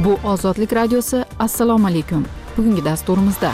Bu Ozodlik radiosi. Assalomu alaykum. Bugungi dasturimizda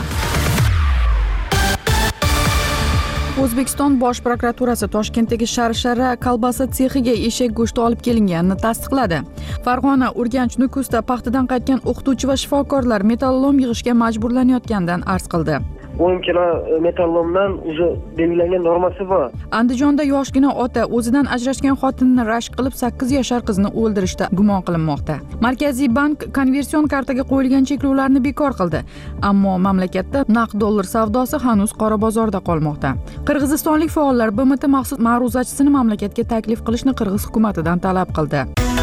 O'zbekiston Bosh prokuraturasi Toshkentdagi Sharshara kolbasa sexiga eshak go'shti olib kelinganini tasdiqladi. Farg'ona, Urganch, Nukusda paxtadan qaytgan o'qituvchi va shifokorlar metallolom yig'ishga majburlanayotganidan arz qildi. 10 kilo metallomdan o'zi belgilangan normasi bor. Andijonda yoshgina ota o'zidan ajrashgan xotinini rashk qilib 8 yashar qizni o'ldirishda gumon qilinmoqda. Markaziy bank konversion kartaga qo'yilgan cheklovlarni bekor qildi, ammo mamlakatda naqd dollar savdosi hanuz qora bozorda qolmoqda. Qirg'izistonlik faollar BMT maxsus ma'ruzachisini mamlakatga taklif qilishni Qirg'iz hukumatidan talab qildi.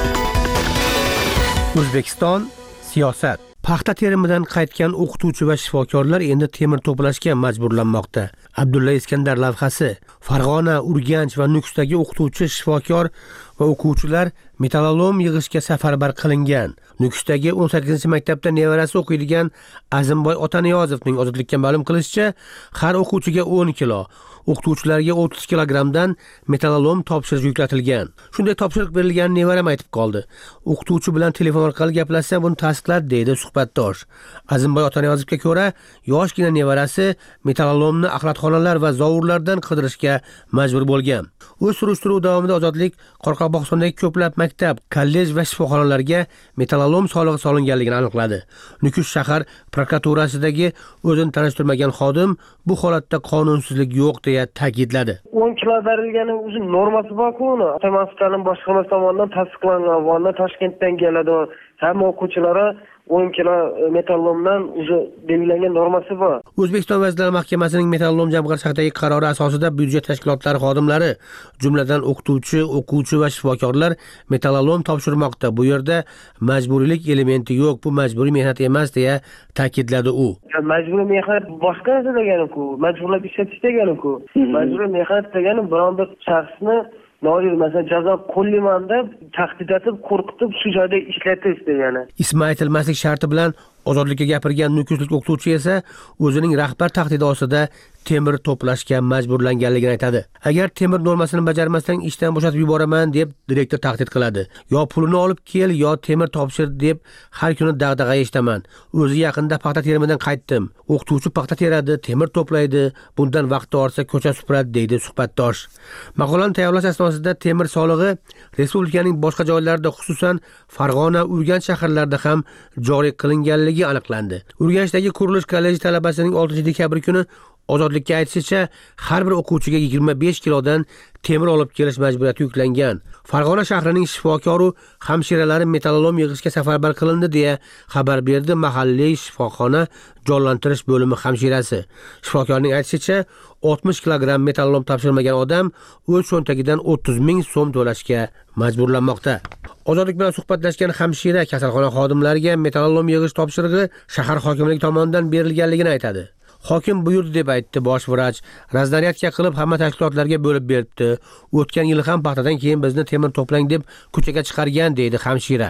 O'zbekiston siyosat. Paxta terimidan qaytgan o'qituvchi va shifokorlar endi temir to'plashga majburlanmoqda. Abdulla Iskandar lavhasi. Farg'ona, Urganch va Nukusdagi o'qituvchi, shifokor va o'quvchilar metallolom yig'ishga safarbar qilingan. Nukusdagi 18-maktabda nevarasi o'qiydigan Azimboy Otaniyozovning Ozodlikka ma'lum qilishicha, har o'quvchiga 10 kilo, o'qituvchilarga 30 kilogramdan metallolom topshiriq yuklatilgan. Shunday topshiriq berilganini nevaram aytib qoldi. O'qituvchi bilan telefon orqali gaplashsam buni tasdiqladi, deydi suhbatdosh. Azimboy Otaniyozovga ko'ra, yoshgina nevarasi metallolomni axlatxonalar va zovurlardan qidirishga majbur bo'lgan. O'z surishtiruv davomida Ozodlik Qoraqalpog'istondagi ko'plab maktab, kollej va shifoxonalarga metallolom solig'i solinganligini aniqladi. Nukus shahar prokuraturasidagi o'zini tanishtirmagan xodim bu holatda qonunsizlik yo'q deya ta'kidladi. 10 kilo berilgani o'zi normasi bor-ku uni. Avtomaskanning boshqarmasi tomonidan tasdiqlangan va Toshkentdan keladi. Hamma o'quvchilari 10 kilo metallomdan o'zi belgilangan normasi bor. O'zbekiston Vazirlar Mahkamasining metallolom jamg'armasi haqidagi qarori asosida byudjet tashkilotlari xodimlari, jumladan o'qituvchi, o'quvchi va shifokorlar metallolom topshirmoqda. Bu yerda majburiylik elementi yo'q, bu majburiy mehnat emas deya ta'kidladi u. Majburiy mehnat boshqa narsa degani-ku, majburlab ishlatish degani-ku. Majburiy mehnat degani biron bir shaxsni masalan jazo qo'llayman deb tahdid etib, qo'rqitib shu joyda ishlatish degani. Ismi aytilmaslik sharti bilan Ozodlikka gapirgan nukuslik o'qituvchi esa o'zining rahbar tahdidi ostida temir to'plashga majburlanganligini aytadi. Agar temir normasini bajarmasang ishdan bo'shatib yuboraman deb direktor tahdid qiladi. Yo pulini olib kel, yo temir topshir deb har kuni dag'dag'a eshitaman. O'zi yaqinda paxta terimidan qaytdim. O'qituvchi paxta teradi, temir to'playdi, bundan vaqti ortsa ko'cha supuradi, deydi suhbatdosh. Maqolani tayyorlash asnosida temir solig'i respublikaning boshqa joylarida, xususan Farg'ona, Urganch shaharlarida ham joriy qilinganligi aniqlandi. Urganchdagi qurilish kolleji talabasining 6-dekabr kuni Ozodlikka aytishicha, har bir o'quvchiga 25 kilodan temir olib kelish majburiyati yuklangan. Farg'ona shahrining shifokoru hamshiralari metallolom yig'ishga safarbar qilindi deya xabar berdi mahalliy shifoxona jonlantirish bo'limi hamshirasi. Shifokorning aytishicha, 60 kilogramm metallolom topshirmagan odam o'z cho'ntagidan 30 ming so'm to'lashga majburlanmoqda. Ozodlik bilan suhbatlashgan hamshira kasalxona xodimlariga metallolom yig'ish topshirig'i shahar hokimligi tomonidan berilganligini aytadi. Hokim buyurdi deb aytdi bosh vrach. Razdaryadka qilib hamma tashkilotlarga bo'lib beribdi. O'tgan yil ham paxtadan keyin bizni temir to'plang deb ko'chaga chiqargan, deydi hamshira.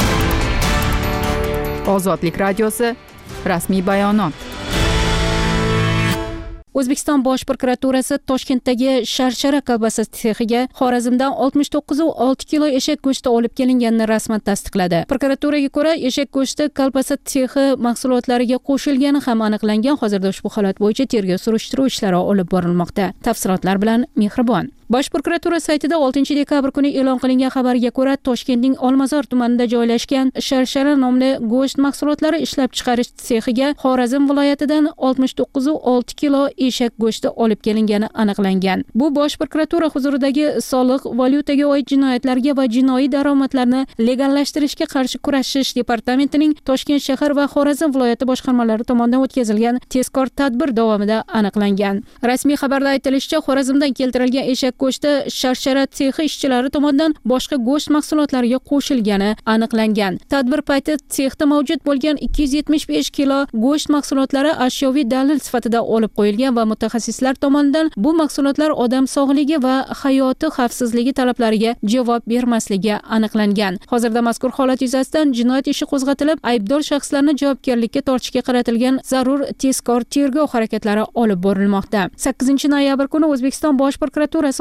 Ozodlik radiosi. Rasmiy bayonot. O'zbekiston Bosh prokuraturasi Toshkentdagi Sharshara kolbasa sexiga Xorazmdan 69,6 kilo eshak go'shti olib kelinganini rasman tasdiqladi. Prokuraturaga ko'ra, eshak go'shti kolbasa sexi mahsulotlariga qo'shilgani ham aniqlangan. Hozirda ushbu holat bo'yicha tergov surishtiruv ishlari olib borilmoqda. Tafsilotlar bilan Mehribon. Bosh prokuratura saytida 6-dekabr kuni e'lon qilingan xabarga ko'ra, Toshkentning Olmazor tumanida joylashgan Sharshara nomli go'sht mahsulotlari ishlab chiqarish sexiga Xorazm viloyatidan 69,6 kilo eshak go'shti olib kelingani aniqlangan. Bu Bosh prokuratura huzuridagi soliq, valyutaga oid jinoyatlarga va jinoiy daromadlarni legallashtirishga qarshi kurashish departamentining Toshkent shahar va Xorazm viloyati boshqarmalari tomonidan o'tkazilgan tezkor tadbir davomida aniqlangan. Rasmiy xabarda aytilishicha, Xorazmdan keltirilgan eshak go'shti Sharshara sexi ishchilari tomonidan boshqa go'sht mahsulotlariga qo'shilgani aniqlangan. Tadbir payti sexda mavjud bo'lgan 275 kilo go'sht mahsulotlari ashyoviy dalil sifatida olib qo'yilgan va mutaxassislar tomonidan bu mahsulotlar odam sog'ligi va hayoti xavfsizligi talablariga javob bermasligi aniqlangan. Hozirda mazkur holat yuzasidan jinoyat ishi qo'zg'atilib, aybdor shaxslarni javobgarlikka tortishga qaratilgan zarur tezkor tergov harakatlari olib borilmoqda. 8 noyabr kuni O'zbekiston Bosh prokuraturasi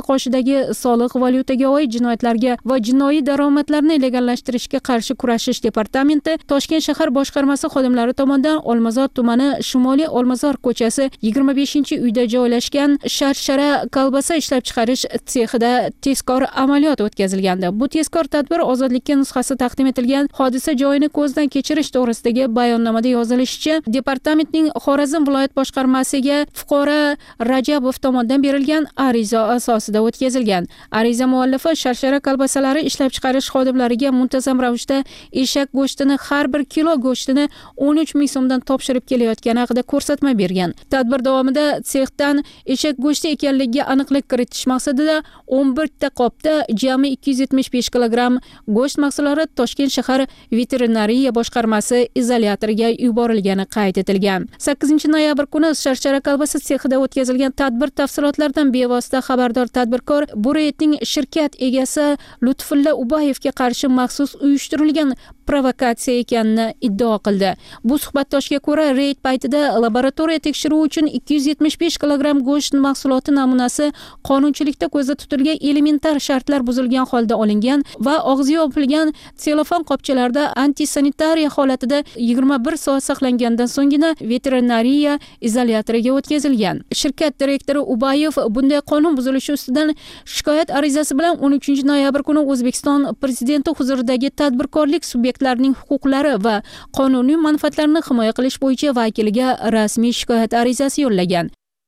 qoshidagi soliq, valyutaga oid jinoyatlarga va jinoiy daromadlarni legallashtirishga qarshi kurashish departamenti Toshkent shahar boshqarmasi xodimlari tomonidan Olmazor tumani Shimoliy Olmazor ko'chasi 25-uyda joylashgan sharshara kolbasa ishlab chiqarish sexida tezkor amaliyot o'tkazilgandi. Bu tezkor tadbir ozodlikka nusxasi taqdim etilgan hodisa joyini ko'zdan kechirish to'g'risidagi bayonnomada yozilishicha, departamentning Xorazm viloyat boshqarmasiga fuqaro Rajabov tomonidan berilgan ariza asosida o'tkazilgan. Ariza muallifi sharshara kolbasalari ishlab chiqarish xodimlariga muntazam ravishda eshak go'shtini har bir kilo go'shtini 13 ming so'mdan topshirib kelayotgani haqida ko'rsatma bergan. Tadbir davomida sexdan eshak go'shti ekanligiga aniqlik kiritish maqsadida 11 ta qopda jami 275 kilogramm go'sht mahsulotlari Toshkent shahar veterinariya boshqarmasi izolyatoriga yuborilgani qayd etilgan. 8-noyabr kuni sharshara kolbasa sexida o'tkazilgan tadbir tafsilotlaridan bevosita xabardor tadbirkor bu reydning shirkat egasi Lutfulla Ubayevga qarshi maxsus uyushtirilgan provokatsiya ekanini iddao qildi. Bu suhbatdoshga ko'ra, reyd paytida laboratoriya tekshiruvi uchun 275 kilogramm go'sht mahsuloti namunasi qonunchilikda ko'zda tutilgan elementar shartlar buzilgan holda olingan va og'zi yopilgan selofan qopchalarda antisanitariya holatida 21 soat saqlangandan so'nggina veterinariya izolyatoriga o'tkazilgan. Shirkat direktori Ubayev bunday qonun buzilishi ustidan shikoyat arizasi bilan 13-noyabr kuni O'zbekiston prezidenti huzuridagi tadbirkorlik sub'ektlarining huquqlari va qonuniy manfaatlarini himoya qilish bo'yicha vakiliga rasmiy shikoyat arizasi yo'llagan.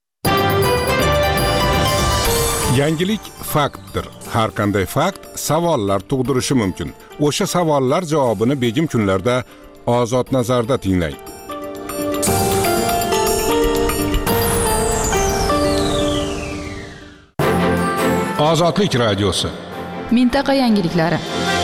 Yangilik faktdir. Har qanday fakt savollar tug'dirishi mumkin. O'sha savollar javobini begim kunlarda Ozod nazarda tinglang. Ozodlik radiosi. Mintaqa yangiliklari.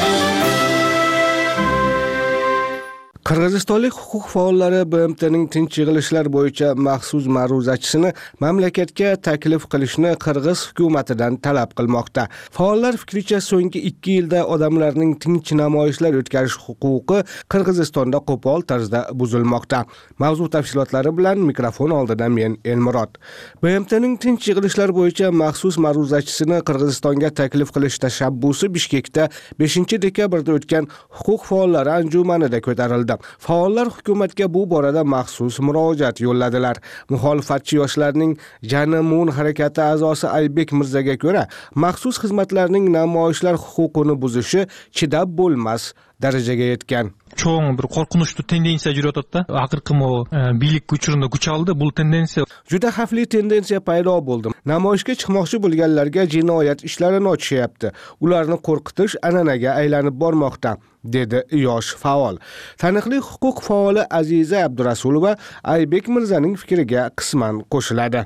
Qirg'izistonlik huquq faollari BMTning tinch yig'ilishlar bo'yicha maxsus ma'ruzachisini mamlakatga taklif qilishni Qirg'iz hukumatidan talab qilmoqda. Faollar fikricha, so'nggi 2 yilda odamlarning tinch namoyishlar o'tkazish huquqi Qirg'izistonda qo'pol tarzda buzilmoqda. Mavzu tafsilotlari bilan mikrofon oldida men Elmurod. BMTning tinch yig'ilishlar bo'yicha maxsus ma'ruzachisini Qirg'izistonga taklif qilish tashabbusi Bishkekda 5-dekabrda o'tgan huquq faollari anjumanida ko'tarildi. Faollar hukumatga bu borada maxsus murojaat yo'lladilar. Muxolifatchi yoshlarning Janamun harakati a'zosi Aybek Mirzaga ko'ra, maxsus xizmatlarning namoyishlar huquqini buzishi chidab bo'lmas darajaga yetgan. Cho'ng bir qo'rqinchli tendensiya yurayotdi. Oxirgi bilik uchurunda kuch oldi. Bu tendensiya juda xavfli tendensiya paydo bo'ldi. Namoyishga chiqmoqchi bo'lganlarga jinoyat ishlarini ochishyapti. Ularni qo'rqitish an'anaga aylanib bormoqda, dedi yosh faol. Taniqli huquq faoli Aziza Abdurasulova Aybek Mirzaning fikriga qisman qo'shiladi.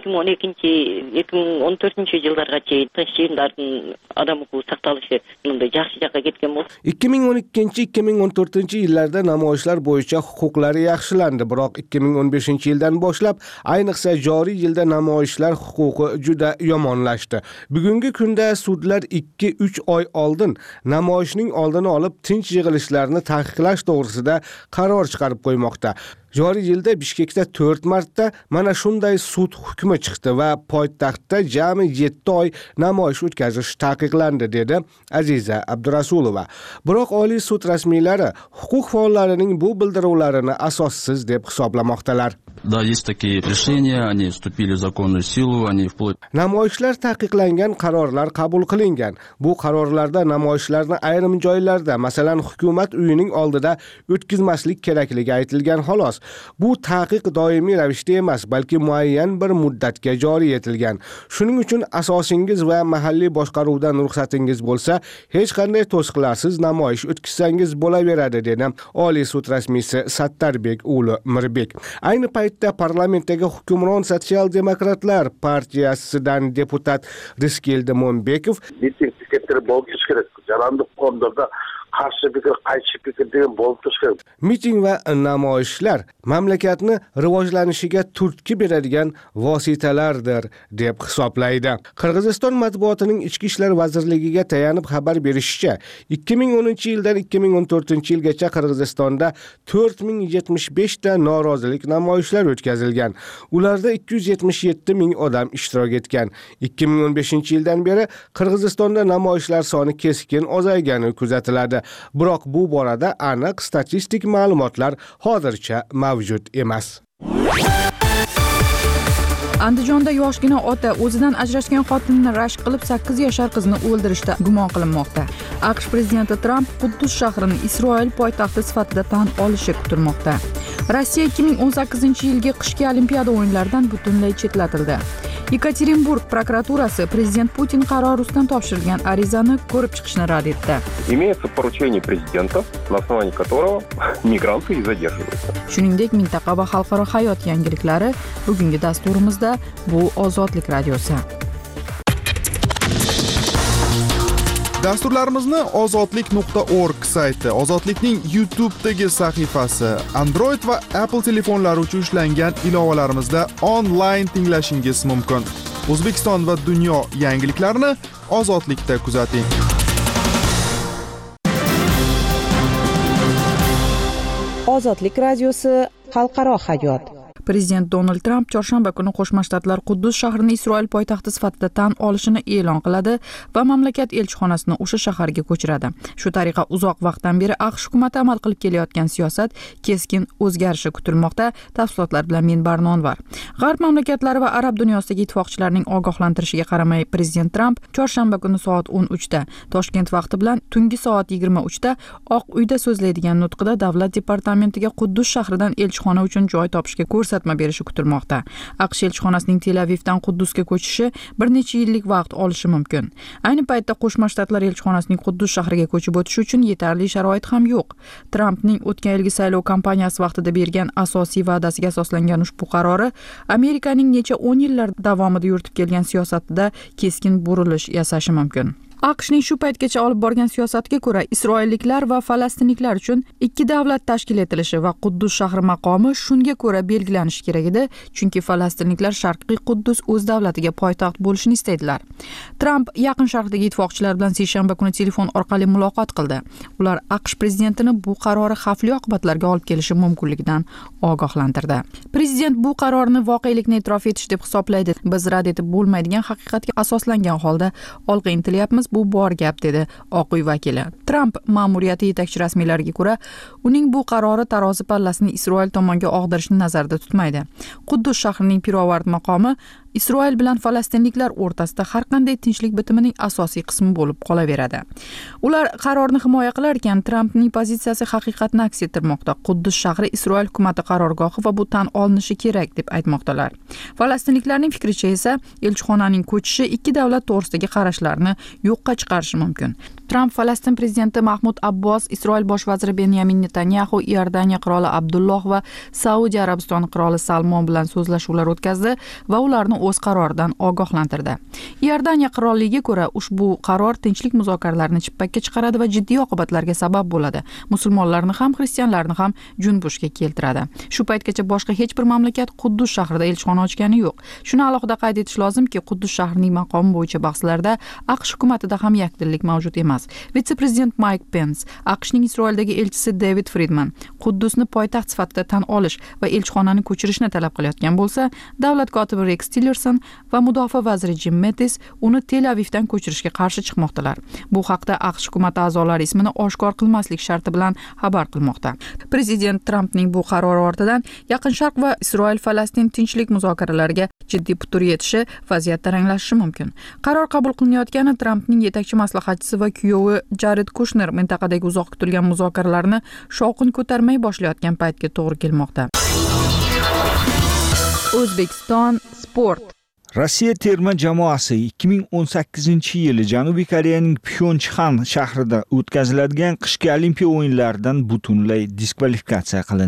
2012-2014-yillargacha tinchliklarning odam huquqi saqlanishi bunda yaxshi joyga ketgan bo'ldi. 2012-2014-yillarda namoyishlar bo'yicha huquqlari yaxshilandi, biroq 2015-yildan boshlab, ayniqsa joriy yilda namoyishlar huquqi juda yomonlashdi. Bugungi kunda sudlar 2-3 oy oldin namoyishning oldini olib tinch yig'ilishlarni taqiqlash to'g'risida qaror chiqarib qo'ymoqda. Joriy yilda Bishkekda 4 marta mana shunday sud hukmi chiqdi va poytaxtda jami 7 oy namoyish o'tkazish taqiqlandi, dedi Aziza Abdurasulova. Biroq Oliy sud rasmiylari huquq faollarining bu bildiruvlarini asossiz deb hisoblamoqdalar. Да, есть такие решения, они вступили в законную силу, они вплоть... Namoyishlar taqiqlangan, qarorlar qabul qilingan. Bu qarorlarda namoyishlarni ayrim joylarda, masalan, hukumat uyining oldida o'tkazmaslik kerakligi aytilgan xolos. Bu taqiq doimiy ravishda emas, balki muayyan bir muddatga joriy etilgan. Shuning uchun asosingiz va mahalliy boshqaruvdan ruxsatingiz bo'lsa, hech qanday to'siqlarsiz namoyish o'tkazsangiz bo'laveradi, dedi Oliy sud rasmiysi Sattarbek o'g'li Mirbek. Ayni paytda parlamentdagi hukmron Sotsial-demokratlar partiyasidan deputat Riskildi Monbekov miting piketlari bo'lishi kerak. Jarandiq qo'mlarda qarshi fikr, qaychi fikr degan bo'lib turishi kerak. Miting va namoyishlar mamlakatni rivojlanishiga turtki beradigan vositalardir deb hisoblaydi. Qirg'iziston matbuotining Ichki ishlar vazirligiga tayanib xabar berishicha, 2010-yildan 2014-yilgacha Qirg'izistonda 4075 ta norozilik namoyishlar o'tkazilgan. Ularda 277 ming odam ishtirok etgan. 2015-yildan beri Qirg'izistonda namoyishlar soni keskin ozaygani kuzatiladi. Biroq bu borada aniq statistik ma'lumotlar hozircha mavjud emas. Andijonda yoshgina ota o'zidan ajrashgan xotinini rashk qilib 8 yashar qizni o'ldirishda gumon qilinmoqda. AQSh prezidenti Tramp Quddus shahrini Isroil poytaxti sifatida tan olishi kutilmoqda. Rossiya 2018-yilgi qishki olimpiada o'yinlaridan butunlay chetlatildi. Yekaterinburg prokuraturasi prezident Putin qarori ustidan topshirilgan arizani ko'rib chiqishni rad etdi. Имеется поручение президента, на основании которого мигранты и задерживаются. Shuningdek, mintaqa va xalqaro hayot yangiliklari bugungi dasturimizda bu Ozodlik radiosi. Dasturlarimizni ozodlik.org sayti, Ozodlikning YouTube'dagi sahifasi, Android va Apple telefonlari uchun ishlangan ilovalarimizda onlayn tinglashingiz mumkin. O'zbekiston va dunyo yangiliklarini Ozodlikda kuzating. Ozodlik radiosi, xalqaro hayot. Prezident Donald Tramp chorshanba kuni Qo'shma Shtatlar Quddus shahrini Isroil poytaxti sifatida tan olishini e'lon qiladi va mamlakat elchixonasini o'sha shaharga ko'chiradi. Shu tariqa uzoq vaqtdan beri AQSh hukumati amal qilib kelayotgan siyosat keskin o'zgarishi kutilmoqda. Tafsilotlar bilan men Barnonvar. G'arb mamlakatlari va arab dunyosidagi ittifoqchilarning ogohlantirishiga qaramay, prezident Tramp chorshanba kuni soat 13 da Toshkent vaqti bilan tungi soat 23 da Oq uyda so'zlaydigan nutqida davlat departamentiga Quddus shahridan elchixona uchun joy topishga ko'rsatma berishi kutilmoqda. AQSh elchixonasining Tel Avivdan Quddusga ko'chishi bir necha yillik vaqt olishi mumkin. Ayni paytda Qo'shma Shtatlar elchixonasining Quddus shahriga ko'chib o'tishi uchun yetarli sharoit ham yo'q. Trampning o'tgan yilgi saylov kampaniyasi vaqtida bergan asosiy va'dasiga asoslangan ushbu qarori Amerikaning necha 10 yillar davomida yuritib kelgan siyosatida keskin burilish yasashi mumkin. AQShning shu paytgacha olib borgan siyosatiga ko'ra, isroilliklar va falastinliklar uchun ikki davlat tashkil etilishi va Quddus shahri maqomi shunga ko'ra belgilanishi kerak edi, chunki falastinliklar Sharqiy Quddus o'z davlatiga poytaxt bo'lishini istaydilar. Tramp Yaqin Sharqdagi ittifoqchilar bilan seshanba kuni telefon orqali muloqot qildi. Ular AQSh prezidentini bu qarori xavfli oqibatlarga olib kelishi mumkinligidan ogohlantirdi. Prezident bu qarorni voqelikni e'tirof etish deb hisoblaydi. Biz rad etib bo'lmaydigan haqiqatga asoslangan holda olg'a intilyapmiz. Bu bor gap, dedi Oq uy vakili. Tramp ma'muriyati yetakchi rasmiylariga ko'ra, uning bu qarori tarozi pallasini Isroil tomonga og'dirishni nazarda tutmaydi. Quddus shahrining pirovard maqomi Isroil bilan falastinliklar o'rtasida har qanday tinchlik bitimining asosiy qismi bo'lib qolaveradi. Ular qarorni himoya qilar ekan, Trampning pozitsiyasi haqiqatni aks ettirmoqda. Quddus shahri Isroil hukumati qarorgohi va bu tan olinishi kerak deb aytmoqdalar. Falastinliklarning fikricha esa elchixonaning ko'chishi ikki davlat to'g'risidagi qarashlarni yo'qqa chiqarishi mumkin. Tramp Falastin prezidenti Mahmud Abbos, Isroil bosh vaziri Benyamin Netanyahu, Iordaniya qiroli Abdulloh va Saudiya Arabistoni qiroli Salmon bilan so'zlashuvlar o'tkazdi va ularni o'z qaroridan ogohlantirdi. Iordaniya qirolligiga ko'ra, ushbu qaror tinchlik muzokaralarini chippakka chiqaradi va jiddiy oqibatlarga sabab bo'ladi. Musulmonlarni ham, xristianlarni ham junbushga keltiradi. Shu paytgacha boshqa hech bir mamlakat Quddus shahrida elchixona ochgani yo'q. Shuni alohida qayd etish lozimki, Quddus shahrining maqomi bo'yicha bahslarda AQSh hukumatida ham yakdillik mavjud emas. Vitse-prezident Mike Pence, AQShning Isroildagi elchisi David Friedman Quddusni poytaxt sifatida tan olish va elchixonani ko'chirishni talab qilayotgan bo'lsa, davlat kotibi Rex Tillerson va mudofaa vaziri Jim Mattis uni Tel Avivdan ko'chirishga qarshi chiqmoqdalar. Bu haqda AQSh hukumati a'zolari ismini oshkor qilmaslik sharti bilan xabar qilmoqda. Prezident Trampning bu qarori ortidan Yaqin Sharq va Isroil-Falastin tinchlik muzokaralariga jiddiy putur yetishi, vaziyat taranglashishi mumkin. Qaror qabul qilinayotgani Trampning yetakchi maslahatchisi va kuyovi Jared Kushner mintaqadagi uzoq kutilgan muzokaralarni shovqin ko'tarmay boshlayotgan paytga to'g'ri kelmoqda. O'zbekiston sport. Rossiya terma jamoasi 2018-yili Janubiy Koreyaning Pxyonchxan shahrida o'tkaziladigan qishki olimpiya o'yinlaridan butunlay diskvalifikatsiya qilindi.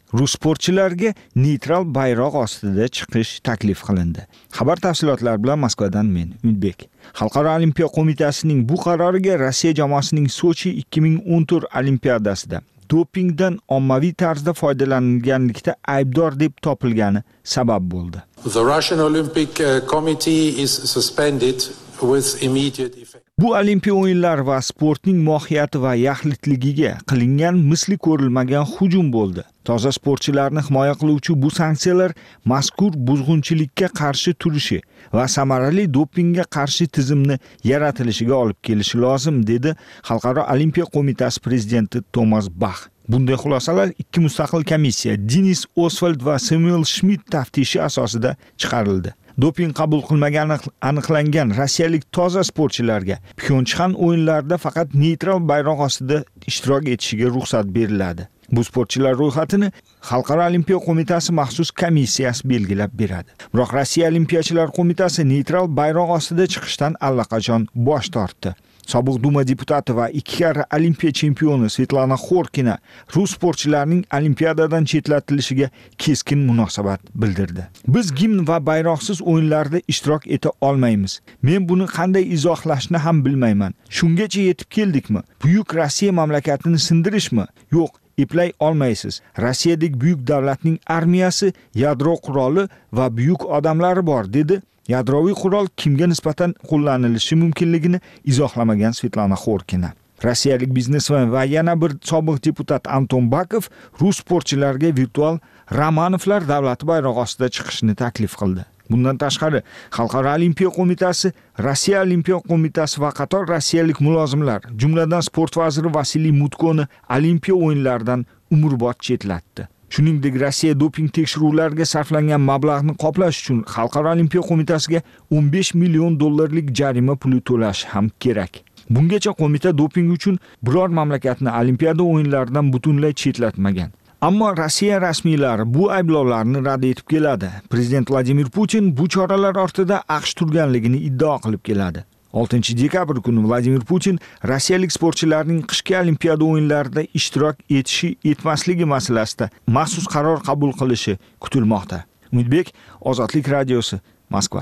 Rus sportchilarga neytral bayroq ostida chiqish taklif qilindi. Xabar tafsilotlari bilan Moskvadan men Umidbek. Xalqaro olimpiya qo'mitasining bu qaroriga Rossiya jamoasining Sochi 2014 olimpiadasida dopingdan ommaviy tarzda foydalanilganlikda aybdor deb topilgani sabab bo'ldi. The Russian Olympic Committee is suspended with immediate effect. Bu olimpiya o'yinlari va sportning mohiyati va yaxlitligiga qilingan misli ko'rilmagan hujum bo'ldi. Toza sportchilarni himoya qiluvchi bu sanksiyalar mazkur buzg'unchilikka qarshi turishi va samarali dopingga qarshi tizimni yaratilishiga olib kelishi lozim, dedi Xalqaro olimpiya qo'mitasi prezidenti Tomas Bach. Bunday xulosalar ikki mustaqil komissiya Denis Oswald va Samuel Schmidt taftishi asosida chiqarildi. Doping qabul qilmagani aniqlangan rossiyalik toza sportchilarga Pxyonchxan o'yinlarida faqat neytral bayroq ostida ishtirok etishiga ruxsat beriladi. Bu sportchilar ro'yxatini Xalqaro olimpiya qo'mitasi maxsus komissiyasi belgilab beradi. Biroq Rossiya olimpiyachilar qo'mitasi neytral bayroq ostida chiqishdan allaqachon bosh tortdi. Sobiq Duma deputati va 2 karra olimpiya chempioni Svetlana Xorkina rus sportchilarining olimpiadadan chetlatilishiga keskin munosabat bildirdi. Biz gimn va bayroqsiz o'yinlarda ishtirok eta olmaymiz. Men buni qanday izohlashni ham bilmayman. Shungacha yetib keldikmi? Buyuk Rossiya mamlakatini sindirishmi? Yo'q, eplay olmaysiz. Rossiyadek buyuk davlatning armiyasi, yadro quroli va buyuk odamlari bor, dedi. Yadroviy qurol kimga nisbatan qo'llanilishi mumkinligini izohlamagan Svetlana Xorkina. Rossiyalik biznesmen va yana bir sobiq deputat Anton Bakov rus sportchilarga virtual Romanovlar davlati bayrog'i ostida chiqishni taklif qildi. Bundan tashqari, Xalqaro olimpiya qo'mitasi, Rossiya olimpiya qo'mitasi va qator rossiyalik mulozimlar, jumladan sport vaziri Vasiliy Mutkoni olimpiya o'yinlaridan umrbod chetlatdi. Shuningdek, Rossiya doping tekshiruvlariga sarflangan mablag'ni qoplash uchun Xalqaro olimpiya qo'mitasiga 15 million dollarlik jarima puli to'lash ham kerak. Bungacha qo'mita doping uchun biror mamlakatni olimpiada o'yinlaridan butunlay chetlatmagan. Ammo Rossiya rasmiylari bu ayblovlarni rad etib keladi. Prezident Vladimir Putin bu choralar ortida AQSh turganligini iddao qilib keladi. 6 dekabr kuni Vladimir Putin rossiyalik sportchilarning qishki olimpiada o'yinlarida ishtirok etmasligi masalasida maxsus qaror qabul qilishi kutilmoqda. Umidbek, Ozodlik radiosi, Moskva.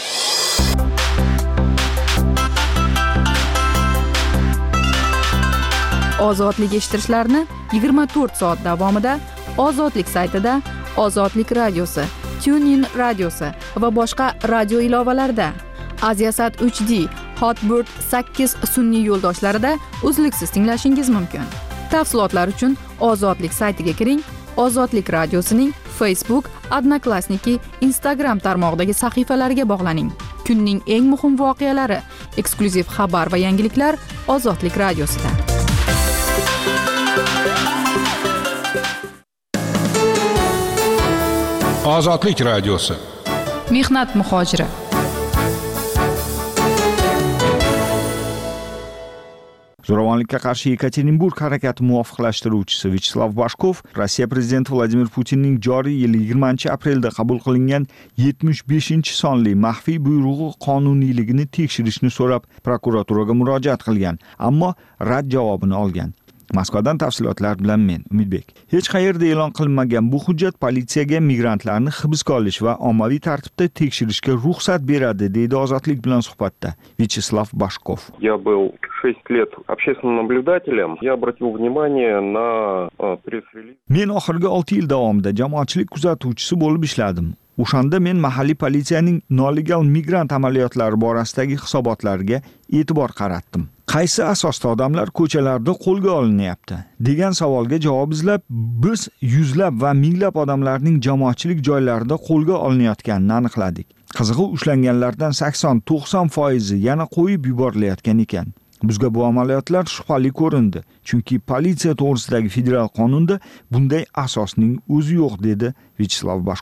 Ozodlik eshittirishlarni 24 soat davomida Ozodlik saytida, Ozodlik radiosi, TuneIn radiosi va boshqa radio ilovalarida, Aziasat 3D, Hotbird 8 sun'iy yo'ldoshlarida uzluksiz tinglashingiz mumkin. Tafsilotlar uchun Ozodlik saytiga kiring. Ozodlik radiosining Facebook, Odnoklassniki, Instagram tarmog'idagi sahifalariga bog'laning. Kunning eng muhim voqealari, eksklyuziv xabar va yangiliklar Ozodlik radiosida. Ozodlik radiosi. Mehnat muhojiri. Zo'ravonlikka qarshi Yekaterinburg harakati muvofiqlashtiruvchisi Vyacheslav Bashkov Rossiya prezidenti Vladimir Putinning joriy yil 20-aprelda qabul qilingan 75-sonli maxfiy buyrug'i qonuniyligini tekshirishni so'rab prokuraturaga murojaat qilgan, ammo rad javobini olgan. Moskvadan tafsilotlar bilan men Umidbek. Hech qayerda e'lon qilinmagan bu hujjat politsiyaga migrantlarni hibsga olish va ommaviy tartibda tekshirishga ruxsat beradi, deydi Ozodlik bilan suhbatda Vyacheslav Bashkov. Я был 6 лет общественным наблюдателем. Я обратил внимание на пресс-релиз. Men oxirgi 6 yil davomida jamoatchilik kuzatuvchisi bo'lib ishladim. O'shanda men mahalliy politsiyaning nolegal migrant amaliyotlari borasidagi hisobotlariga e'tibor qaratdim. Qaysi asosda odamlar ko'chalarda qo'lga olinyapti degan savolga javob izlab, biz yuzlab va minglab odamlarning jamoatchilik joylarida qo'lga olinayotganini aniqladik. Qizig'i, ushlanganlardan 80-90% yana qo'yib yuborilayotgan ekan. Bizga bu amaliyotlar shubhali ko'rindi, chunki politsiya to'g'risidagi federal qonunda bunday asosning o'zi yo'q, dedi Vyacheslav Bashkov.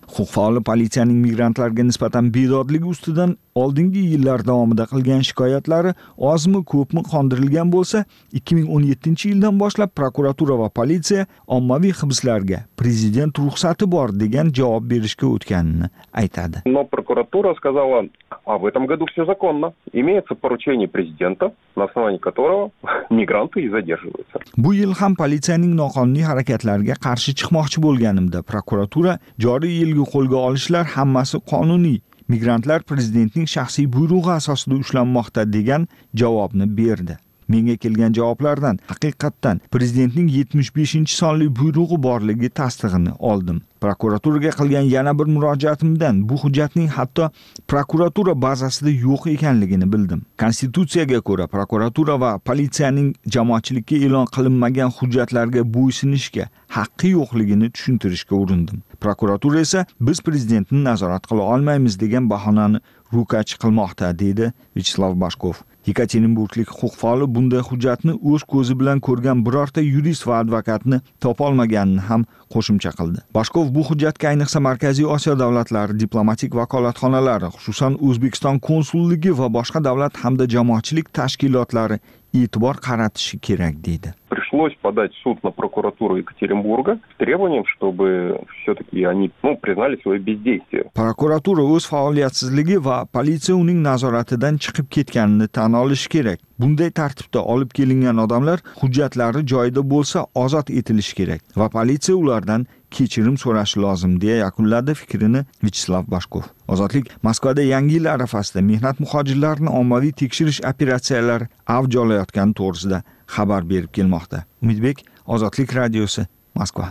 Huquq faoli politsiyaning migrantlarga nisbatan bedodligi ustidan oldingi yillar davomida qilgan shikoyatlari ozmi ko'pmi qondirilgan bo'lsa, 2017-yildan boshlab prokuratura va politsiya ommaviy hibslarga prezident ruxsati bor degan javob berishga o'tganini aytadi. Но прокуратура сказала, а в этом году все законно. Имеется поручение президента, на основании которого migranты и задерживаются. Bu yil ham politsiyaning noqonuniy harakatlariga qarshi chiqmoqchi bo'lganimda prokuratura joriy yilgi qo'lga olishlar hammasi qonuniy. Migrantlar prezidentning shaxsiy buyrug'i asosida ushlanmoqda degan javobni berdi. Menga kelgan javoblardan haqiqatdan prezidentning 75-sonli buyrug'i borligi tasdig'ini oldim. Prokuraturaga qilgan yana bir murojaatimdan bu hujjatning hatto prokuratura bazasida yo'q ekanligini bildim. Konstitutsiyaga ko'ra prokuratura va politsiyaning jamoatchilikka e'lon qilinmagan hujjatlarga bo'ysunishga haqqi yo'qligini tushuntirishga urindim. Prokuratura esa biz prezidentni nazorat qila olmaymiz degan bahonani ro'kach qilmoqda, dedi Vyacheslav Bashkov. Yekaterinburglik huquq faoli bunday hujjatni o'z ko'zi bilan ko'rgan birorta yurist va advokatni topolmaganini ham qo'shimcha qildi. Bashkov bu hujjatga ayniqsa Markaziy Osiyo davlatlari diplomatik vakolatxonalari, xususan O'zbekiston konsulligi va boshqa davlat hamda jamoatchilik tashkilotlari e'tibor qaratishi kerak deydi. Пришлось подать в суд на прокуратуру Екатеринбурга с требованием, чтобы все-таки они признали свое бездействие. Prokuratura o'z faoliyatsizligi va politsiya uning nazoratidan chiqib ketganini tan olishi kerak. Bunday tartibda olib kelingan odamlar hujjatlari joyida bo'lsa ozod etilishi kerak va politsiya ulardan kechirim so'rashi lozim deya yakunladi fikrini Vyacheslav Bashkov. Ozodlik Moskvada Yangi yil arafasida mehnat muhojirlarini ommaviy tekshirish operatsiyalari avj olayotgani to'g'risida xabar berib kelmoqda. Umidbek, Ozodlik radiosi, Moskva.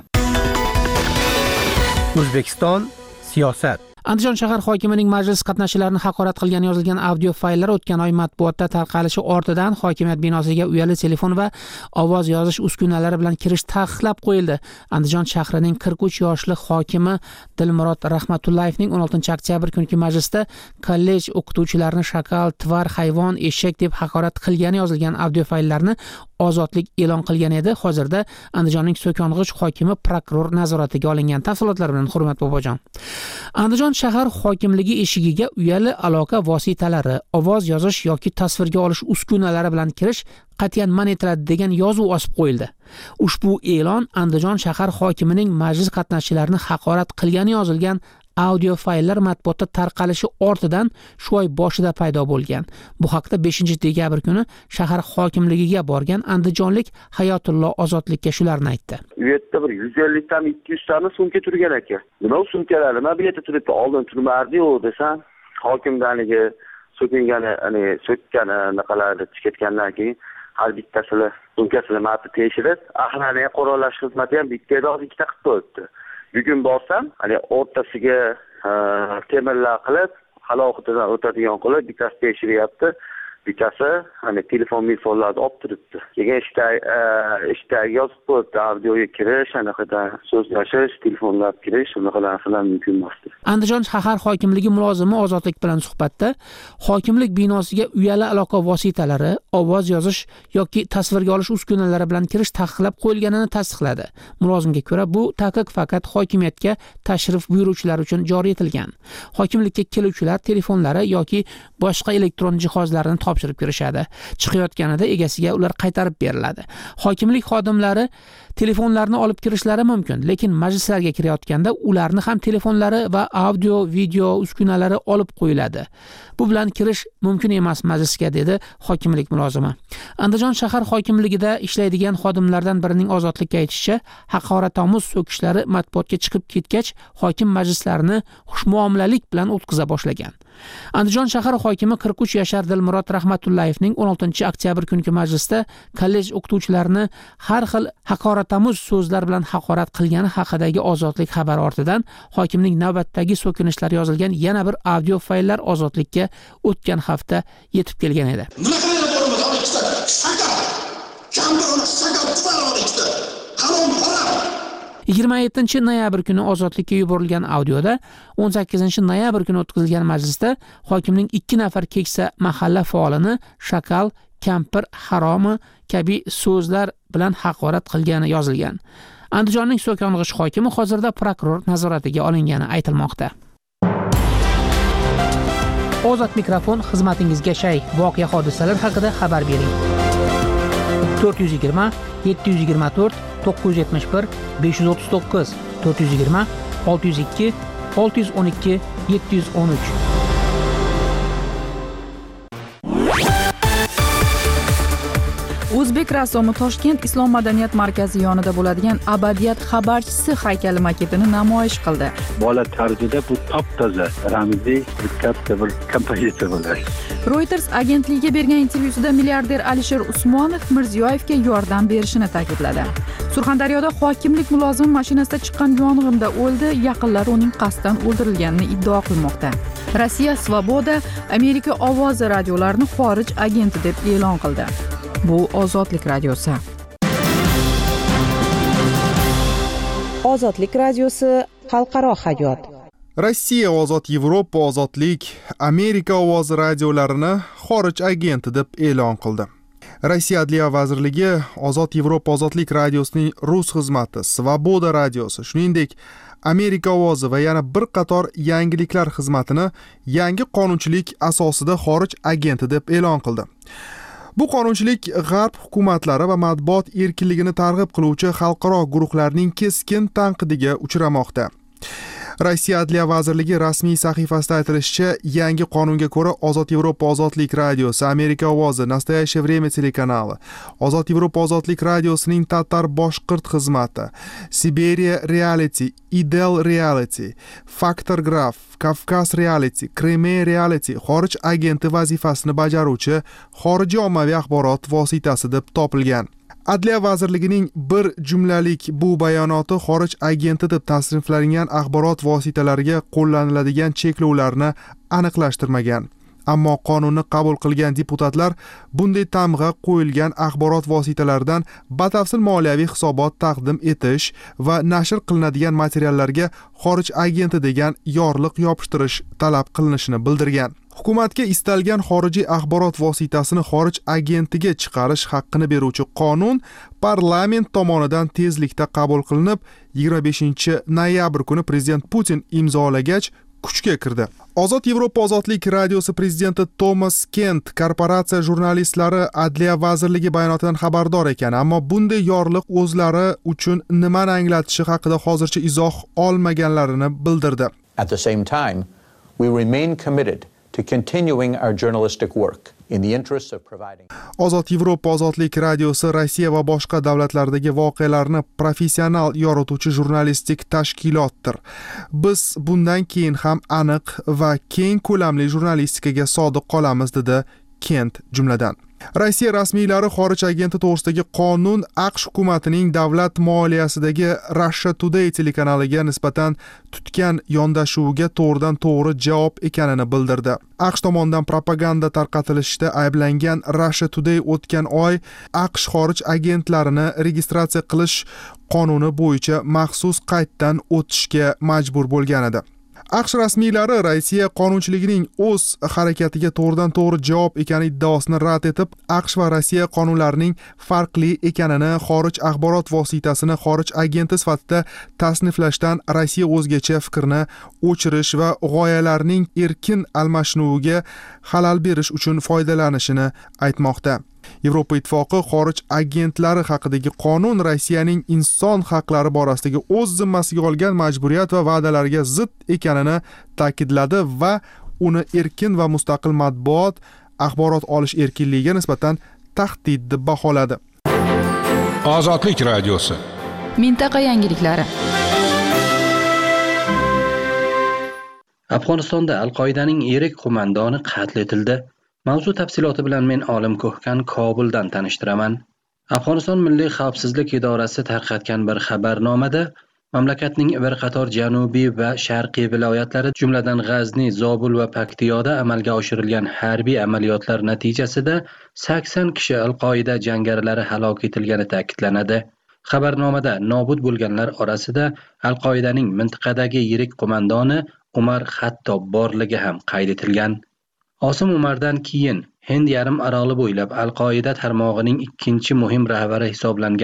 O'zbekiston siyosat. Andijon shahar hokimining majlis qatnashchilarini haqorat qilgani yozilgan audio fayllar o'tgan oy matbuotda tarqalishi ortidan hokimiyat binosiga uyali telefon va ovoz yozish uskunalari bilan kirish taqiqlab qo'yildi. Andijon shahrining 43 yoshli hokimi Dilmurod Rahmatullayevning 16-oktyabr kungi majlisda kollej o'qituvchilarini shakal, tvar, hayvon, eshak deb haqorat qilgani yozilgan audio fayllarni Ozodlik e'lon qilgan edi. Hozirda Andijonning so'kong'ich hokimi prokuror nazoratiga olingan. Tafsilotlar bilan Hurmat Bobojon. Andijon shahar hokimligi eshigiga uyali aloqa vositalari, ovoz yozish yoki tasvirga olish uskunalari bilan kirish qat'iyan man etiladi degan yozuv osib qo'yildi. Ushbu e'lon Andijon shahar hokimining majlis qatnashchilarini haqorat qilgani yozilgan audio fayllar matbuotda tarqalishi ortidan shu oy boshida paydo bo'lgan. Bu haqda 5-dekabr kuni shahar hokimligiga borgan andijonlik Hayotullo Ozodlikka shularni aytdi. U yerda bir 150 dan 200 tani sumka turgan ekan. Nima sumkalar, nima bu yerda turibdi? Oldin turmardi-yu desam, hokimdanligi so'kingani, so'kkani naqalarni tiketgandan keyin har bittasini sumkasini ma'qul tekshirib, axlaniga qo'rolash xizmati ham bittadan ikkita qilib qo'yibdi. Bugun borsam, o'rtasiga temirlar qilib, haloqatidan o'tadigan qilib, bittasi tekshiryapti, bittasi telefon-milfonlarni olib turibdi. Keyin ishda yozib qo'yibdi, audioga kirish, anaqadan so'zlashish, telefonlar kirish, unaqalar filan mumkin emas. Andijon shahar hokimligi mulozimi Ozodlik bilan suhbatda hokimlik binosiga uyali aloqa vositalari, ovoz yozish yoki tasvirga olish uskunalari bilan kirish taqiqlab qo'yilganini tasdiqladi. Mulozimga ko'ra, bu taqiq faqat hokimiyatga tashrif buyuruvchilar uchun joriy etilgan. Hokimlikka keluvchilar telefonlari yoki boshqa elektron jihozlarni topshirib kirishadi. Chiqayotganida egasiga ular qaytarib beriladi. Hokimlik xodimlari telefonlarni olib kirishlari mumkin, lekin majlislarga kirayotganda ularni ham telefonlari va audio, video uskunalari olib qo'yiladi. Bu bilan kirish mumkin emas majlisga, dedi hokimlik mulozimi. Andijon shahar hokimligida ishlaydigan xodimlardan birining Ozodlikka aytishicha, haqoratomuz so'kishlari matbuotga chiqib ketgach, hokim majlislarini xushmuomalalik bilan o'tkaza boshlagan. Andijon shahar hokimi 43 yashar Dilmurod Rahmatullayevning 16-oktyabr kungi majlisda kollej o'qituvchilarini har xil haqoratomuz so'zlar bilan haqorat qilgani haqidagi Ozodlik xabari ortidan hokimning navbatdagi so'kinishlar yozilgan yana bir audio fayllar Ozodlikka o'tgan hafta yetib kelgan edi. 27-noyabr kuni Ozodlikka yuborilgan audioda 18-noyabr kuni o'tkazilgan majlisda hokimning 2 nafar keksa mahalla faolini shakal, kampir, haromi kabi so'zlar bilan haqorat qilgani yozilgan. Andijonning So'kong'ich hokimi hozirda prokuror nazoratiga olingani aytilmoqda. Ozod mikrofon xizmatingizga shay. Voqea hodisalar haqida xabar bering. 420 724 971 539 420 602 612 713. O'zbek rassomi Toshkent Islom madaniyat markazi yonida bo'ladigan abadiyat xabarchisi haykali maketini namoyish qildi. Bola tarzida bu top-toza ramziy katta bir kompozitsiya bo'ladi. Reuters agentligiga bergan intervyusida milliarder Alisher Usmonov Mirziyoyevga yordam berishini ta'kidladi. Surxondaryoda hokimlik mulozimi mashinasida chiqqan yong'inda o'ldi, yaqinlari uning qasddan o'ldirilganini iddao qilmoqda. Rossiya Svoboda Amerika ovozi radiolarini xorij agenti deb e'lon qildi. Bu Ozodlik radiosi. Ozodlik radiosi xalqaro hayot. Rossiya Ozod Yevropa Ozodlik Amerika ovozi radiolarini xorij agenti deb e'lon qildi. Rossiya Adliya vazirligi Ozod Yevropa Ozodlik radiosining rus xizmati, Svoboda radiosi, shuningdek Amerika ovozi va yana bir qator yangiliklar xizmatini yangi qonunchilik asosida xorij agenti deb e'lon qildi. Bu qonunchilik g'arb hukumatlari va matbuot erkinligini targ'ib qiluvchi xalqaro guruhlarning keskin tanqidiga uchramoqda. Rossiya Adliya vazirligi rasmiy sahifasida aytilishicha, yangi qonunga ko'ra Ozod Yevropa Ozodlik radiosi, Amerika ovozi, Nastoящее время telekanali, Ozod Yevropa Ozodlik radiosining tatar-boshqirt xizmati, Siberiya Reality, Idel Reality, Factor Graph, Kavkaz Reality, Crimea Reality xorij agenti vazifasini bajaruvchi xorijiy ommaviy axborot vositasi deb topilgan. Adliya vazirligining bir jumlalik bu bayonoti xorij agenti deb tasniflangan axborot vositalariga qo'llaniladigan cheklovlarni aniqlashtirmagan. Ammo qonunni qabul qilgan deputatlar bunday tamg'a qo'yilgan axborot vositalaridan batafsil moliyaviy hisobot taqdim etish va nashr qilinadigan materiallarga xorij agenti degan yorliq yopishtirish talab qilinishini bildirgan. Hukumatga istalgan xorijiy axborot vositasini xorij agentiga chiqarish haqqini beruvchi qonun parlament tomonidan tezlikda qabul qilinib, 25-noyabr kuni prezident Putin imzolagach kuchga kirdi. Ozod Yevropa Ozodlik radiosi prezidenti Thomas Kent korporatsiya jurnalistlari Adliya vazirligi bayonotidan xabardor ekan, ammo bunday yorliq o'zlari uchun nimani anglatishi haqida hozircha izoh olmaganlarini bildirdi. At the same time, we remain committed to continuing our journalistic work in the interest of providing. Ozod Yevropa Ozodlik radiosi Rossiya va boshqa davlatlardagi voqealarni professional yorituvchi jurnalistik tashkilotdir. Biz bundan keyin ham aniq va keng ko'lamli jurnalistikaga sodiq qolamiz, dedi Kent jumladan. Rossiya rasmiylari xorij agenti to'g'risidagi qonun AQSh hukumatining davlat moliyasidagi Russia Today telekanaliga nisbatan tutgan yondashuviga to'g'ridan to'g'ri javob ekanini bildirdi. AQSh tomonidan propaganda tarqatilishda ayblangan Russia Today o'tgan oy AQSh xorij agentlarini registratsiya qilish qonuni bo'yicha maxsus qayddan o'tishga majbur bo'lgan edi. AQSh rasmiylari Rossiya qonunchiligining o'z harakatiga to'g'ridan to'g'ri javob ekani iddaosini rad etib, AQSh va Rossiya qonunlarining farqli ekanini, xorij axborot vositasini xorij agenti sifatida tasniflashdan Rossiya o'zgacha fikrni o'chirish va g'oyalarning erkin almashinuviga xalal berish uchun foydalanishini aytmoqda. Yevropa Ittifoqi xorij agentlari haqidagi qonun Rossiyaning inson haqlari borasidagi o'z zimmasiga olgan majburiyat va va'dalarga zid ekanini ta'kidladi va uni erkin va mustaqil matbuot, axborot olish erkinligiga nisbatan tahdid deb baholadi. Ozodlik radiosi. Mintaqa yangiliklari. Afg'onistonda Al-Qoidaning yirik qo'mondoni qatl etildi. Mavzu tafsiloti bilan men Olim Ko'hkan Kobuldan tanishtiraman. Afg'oniston Milliy xavfsizlik idorasi tarqatgan bir xabarnomada mamlakatning bir qator janubiy va sharqiy viloyatlari, jumladan G'azni, Zobul va Paktiyoda amalga oshirilgan harbiy amaliyotlar natijasida 80 kishi Al-Qoida jangarilari halok etilgani ta'kidlanadi. Xabarnomada nobud bo'lganlar orasida Al-Qoidaning mintaqadagi yirik qo'mondoni Umar Xattob borligi ham qayd etilgan. Osim Umardan keyin Hind yarim oroli bo'ylab Al-Qoida tarmog'ining ikkinchi muhim rahbari hisoblangan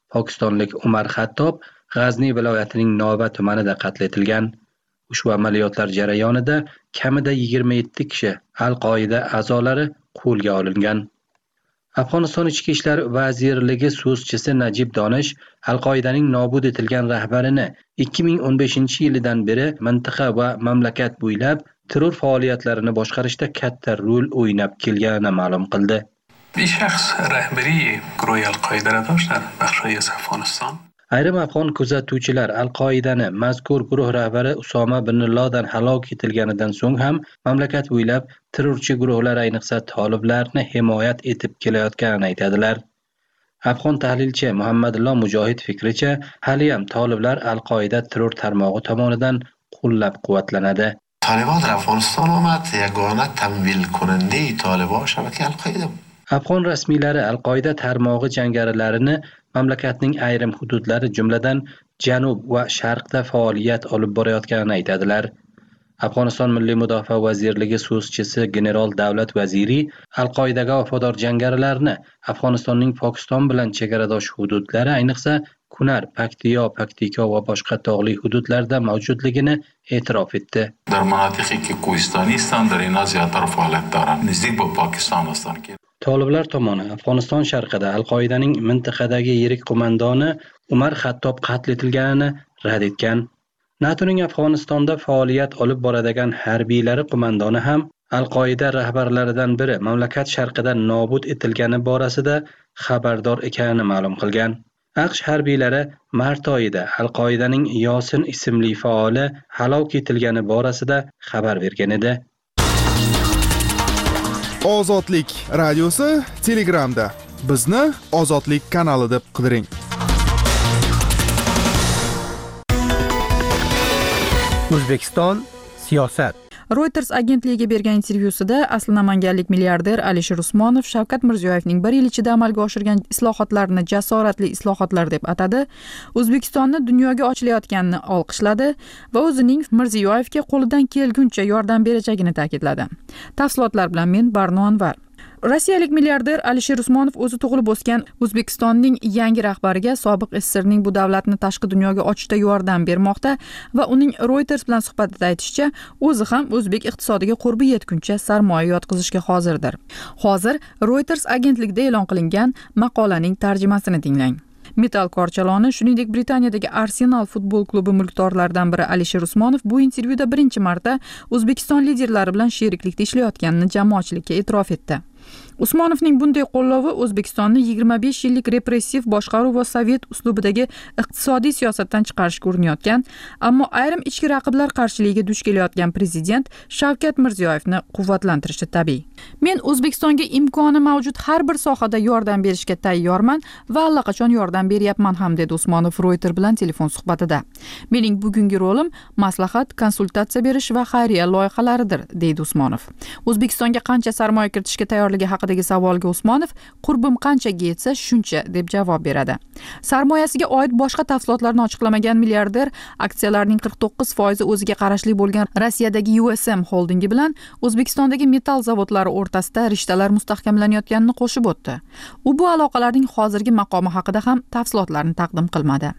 pokistonlik Umar Xattob G'azni viloyatining Nova tumanida qatl etilgan. Ushbu amaliyotlar jarayonida kamida 27 kishi Al-Qoida a'zolari qo'lga olingan. Afg'oniston Ichki ishlar vazirligi so'zchisi Najib Donish Al-Qoidaning nobud etilgan rahbarini 2015-yildan beri mintaqa va mamlakat bo'ylab terror faoliyatlarini boshqarishda katta rol o'ynab kelganini ma'lum qildi. این شخص رهبری گروه القاعده را داشت در بخش‌های از افغانستان. Ayrim afg'on kuzatuvchilar Al-Qoidani mazkur guruh rahbari Usoma bin Laden halok etilganidan so'ng ham mamlakat bo'ylab terrorchi guruhlar ayniqsa toliblarni himoyat etib kelayotganini aytadilar. Afg'on tahlilchi Muhammadullo Mujohid fikricha, hali ham toliblar Al-Qoida terror tarmog'i tomonidan qo'llab-quvvatlanadi. طالبان در افغانستان آمد یگانه تمویل کننده طالبان شبکه القاعده بود. Afg'on rasmiylari Al-Qoida tarmog'i jangarilarini mamlakatning ayrim hududlari jumladan janub va sharqda faoliyat olib borayotganini aytadilar. Afg'oniston Milliy mudofaa vazirligi so'zchisi general Davlat vaziri Al-Qoidaga vafodor jangarilarni Afg'onistonning Pokiston bilan chegaradosh hududlari, ayniqsa Kunar, Paktika va boshqa tog'li hududlarda mavjudligini e'tirof etdi. در مناطقی که کوهستانی هستند در اینا زیادتر فعالیت دارند. نزدیک به پاکستان هستند که Toliblar tomoni Afg'oniston sharqida Al-Qoidaning mintaqadagi yirik qo'mondoni Umar Xattob qatl etilganini rad etgan. NATOning Afg'onistonda faoliyat olib boradigan harbiylari qo'mondoni ham Al-Qoida rahbarlaridan biri mamlakat sharqida nobud etilgani borasida xabardor ekanini ma'lum qilgan. AQSh harbiylari mart oyida Al-Qoidaning Yosin ismli faoli halok etilgani borasida xabar bergan edi. Ozodlik radiosi Telegramda. Bizni Ozodlik kanali deb qidiring. O'zbekiston siyosat. Reuters agentligiga bergan intervyusida asli namanganlik milliarder Alisher Usmonov Shavkat Mirziyoyevning 1 yil ichida amalga oshirgan islohotlarni jasoratli islohotlar deb atadi. O'zbekistonni dunyoga ochilayotganini olqishladi va o'zining Mirziyoyevga qo'lidan kelguncha yordam berajagini ta'kidladi. Tafsilotlar bilan men Barno Anvar. Rossiyalik milliarder Alisher Usmonov o'zi tug'ilib o'sgan O'zbekistonning yangi rahbariga sobiq SSRning bu davlatni tashqi dunyoga ochishda yordam bermoqda va uning Reuters bilan suhbatida aytishicha, o'zi ham o'zbek iqtisodiga qurbi yetguncha sarmoya yotqizishga hozirdir. Hozir Reuters agentligida e'lon qilingan maqolaning tarjimasini tinglang. Metal korchaloni, shuningdek Britaniyadagi Arsenal futbol klubi mulkdorlaridan biri Alisher Usmonov bu intervyuda birinchi marta O'zbekiston liderlari bilan sheriklikda ishlayotganini jamoatchilikka e'tirof etdi. Usmonovning bunday qo'llovi O'zbekistonni 25 yillik repressiv boshqaruv va sovet uslubidagi iqtisodiy siyosatdan chiqarishga urinayotgan, ammo ayrim ichki raqiblar qarshiligiga duch kelayotgan prezident Shavkat Mirziyoyevni quvvatlantirishi tabiiy. Men O'zbekistonga imkoni mavjud har bir sohada yordam berishga tayyorman va allaqachon yordam beryapman ham, dedi Usmonov Reuters bilan telefon suhbatida. Mening bugungi rolim maslahat, konsultatsiya berish va xayriya loyihalaridir, deydi Usmonov. O'zbekistonga qancha sarmoya kiritishga tayyorligi haqidagi savolga Usmonov qurbim qanchaga yetsa shuncha deb javob beradi. Sarmoyasiga oid boshqa tafsilotlarni ochiqlamagan milliarder aksiyalarning 49% o'ziga qarashli bo'lgan Rossiyadagi USM holdingi bilan O'zbekistondagi metal zavodlari o'rtasida rishtalar mustahkamlanayotganini qo'shib o'tdi. U bu aloqalarning hozirgi maqomi haqida ham tafsilotlarni taqdim qilmadi.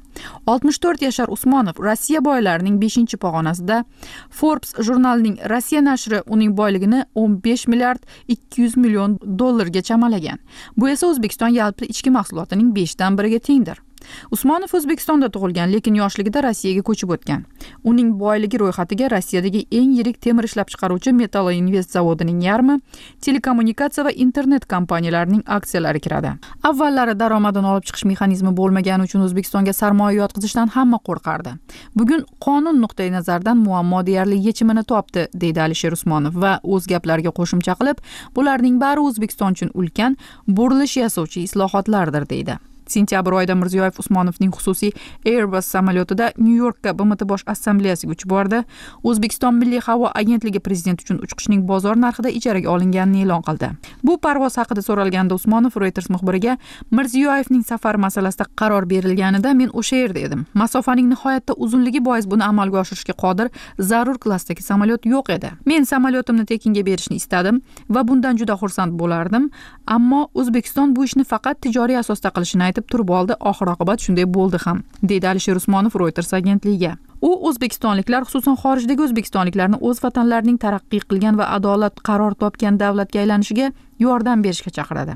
64 yashar Usmonov Rossiya boylarining 5-pog'onasida. Forbes jurnalining Rossiya nashri uning boyligini 15 milliard 200 million dollarga chamalagan. Bu esa O'zbekiston yalpi ichki mahsulotining 5dan 1iga tengdir. Usmonov O'zbekistonda tug'ilgan, lekin yoshligida Rossiyaga ko'chib o'tgan. Uning boyligi ro'yxatiga Rossiyadagi eng yirik temir ishlab chiqaruvchi Metalo Invest zavodining yarmi, telekommunikatsiya va internet kompaniyalarining aksiyalari kiradi. Avvallari daromadini olib chiqish mexanizmi bo'lmagani uchun O'zbekistonga sarmoya yotqizishdan hamma qo'rqardi. Bugun qonun nuqtai nazaridan muammo deyarli yechimini topdi, deydi Alisher Usmonov va o'z gaplariga qo'shimcha qilib, bularning bari O'zbekiston uchun ulkan burilish yasovchi islohotlardir, deydi. Sentyabr oyida Mirziyoyev Usmonovning xususiy Airbus samolyotida Nyu-Yorkka BMT bosh assambleyasiga uchib bordi. O'zbekiston Milliy havo agentligi prezident uchun uchqishning bozor narxida ijaraga olinganini e'lon qildi. Bu parvoz haqida so'ralganda Usmonov Reuters muxbiriga Mirziyoyevning safar masalasida qaror berilganida men o'sha yerda edim. Masofaning nihoyatda uzunligi bois buni amalga oshirishga qodir zarur klassdagi samolyot yo'q edi. Men samolyotimni tekinga berishni istadim va bundan juda xursand bo'lardim, ammo O'zbekiston bu ishni faqat tijoriy asosda qilishini aytib aytib turib oldi, oxir-oqibat shunday bo'ldi ham, deydi Alisher Usmonov Reuters agentligiga. U o'zbekistonliklar, xususan xorijdagi o'zbekistonliklarni o'z vatanlarining taraqqiy qilgan va adolat qaror topgan davlatga aylanishiga yordam berishga chaqiradi.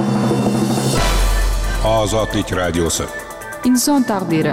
Ozodlik radiosi. Inson taqdiri.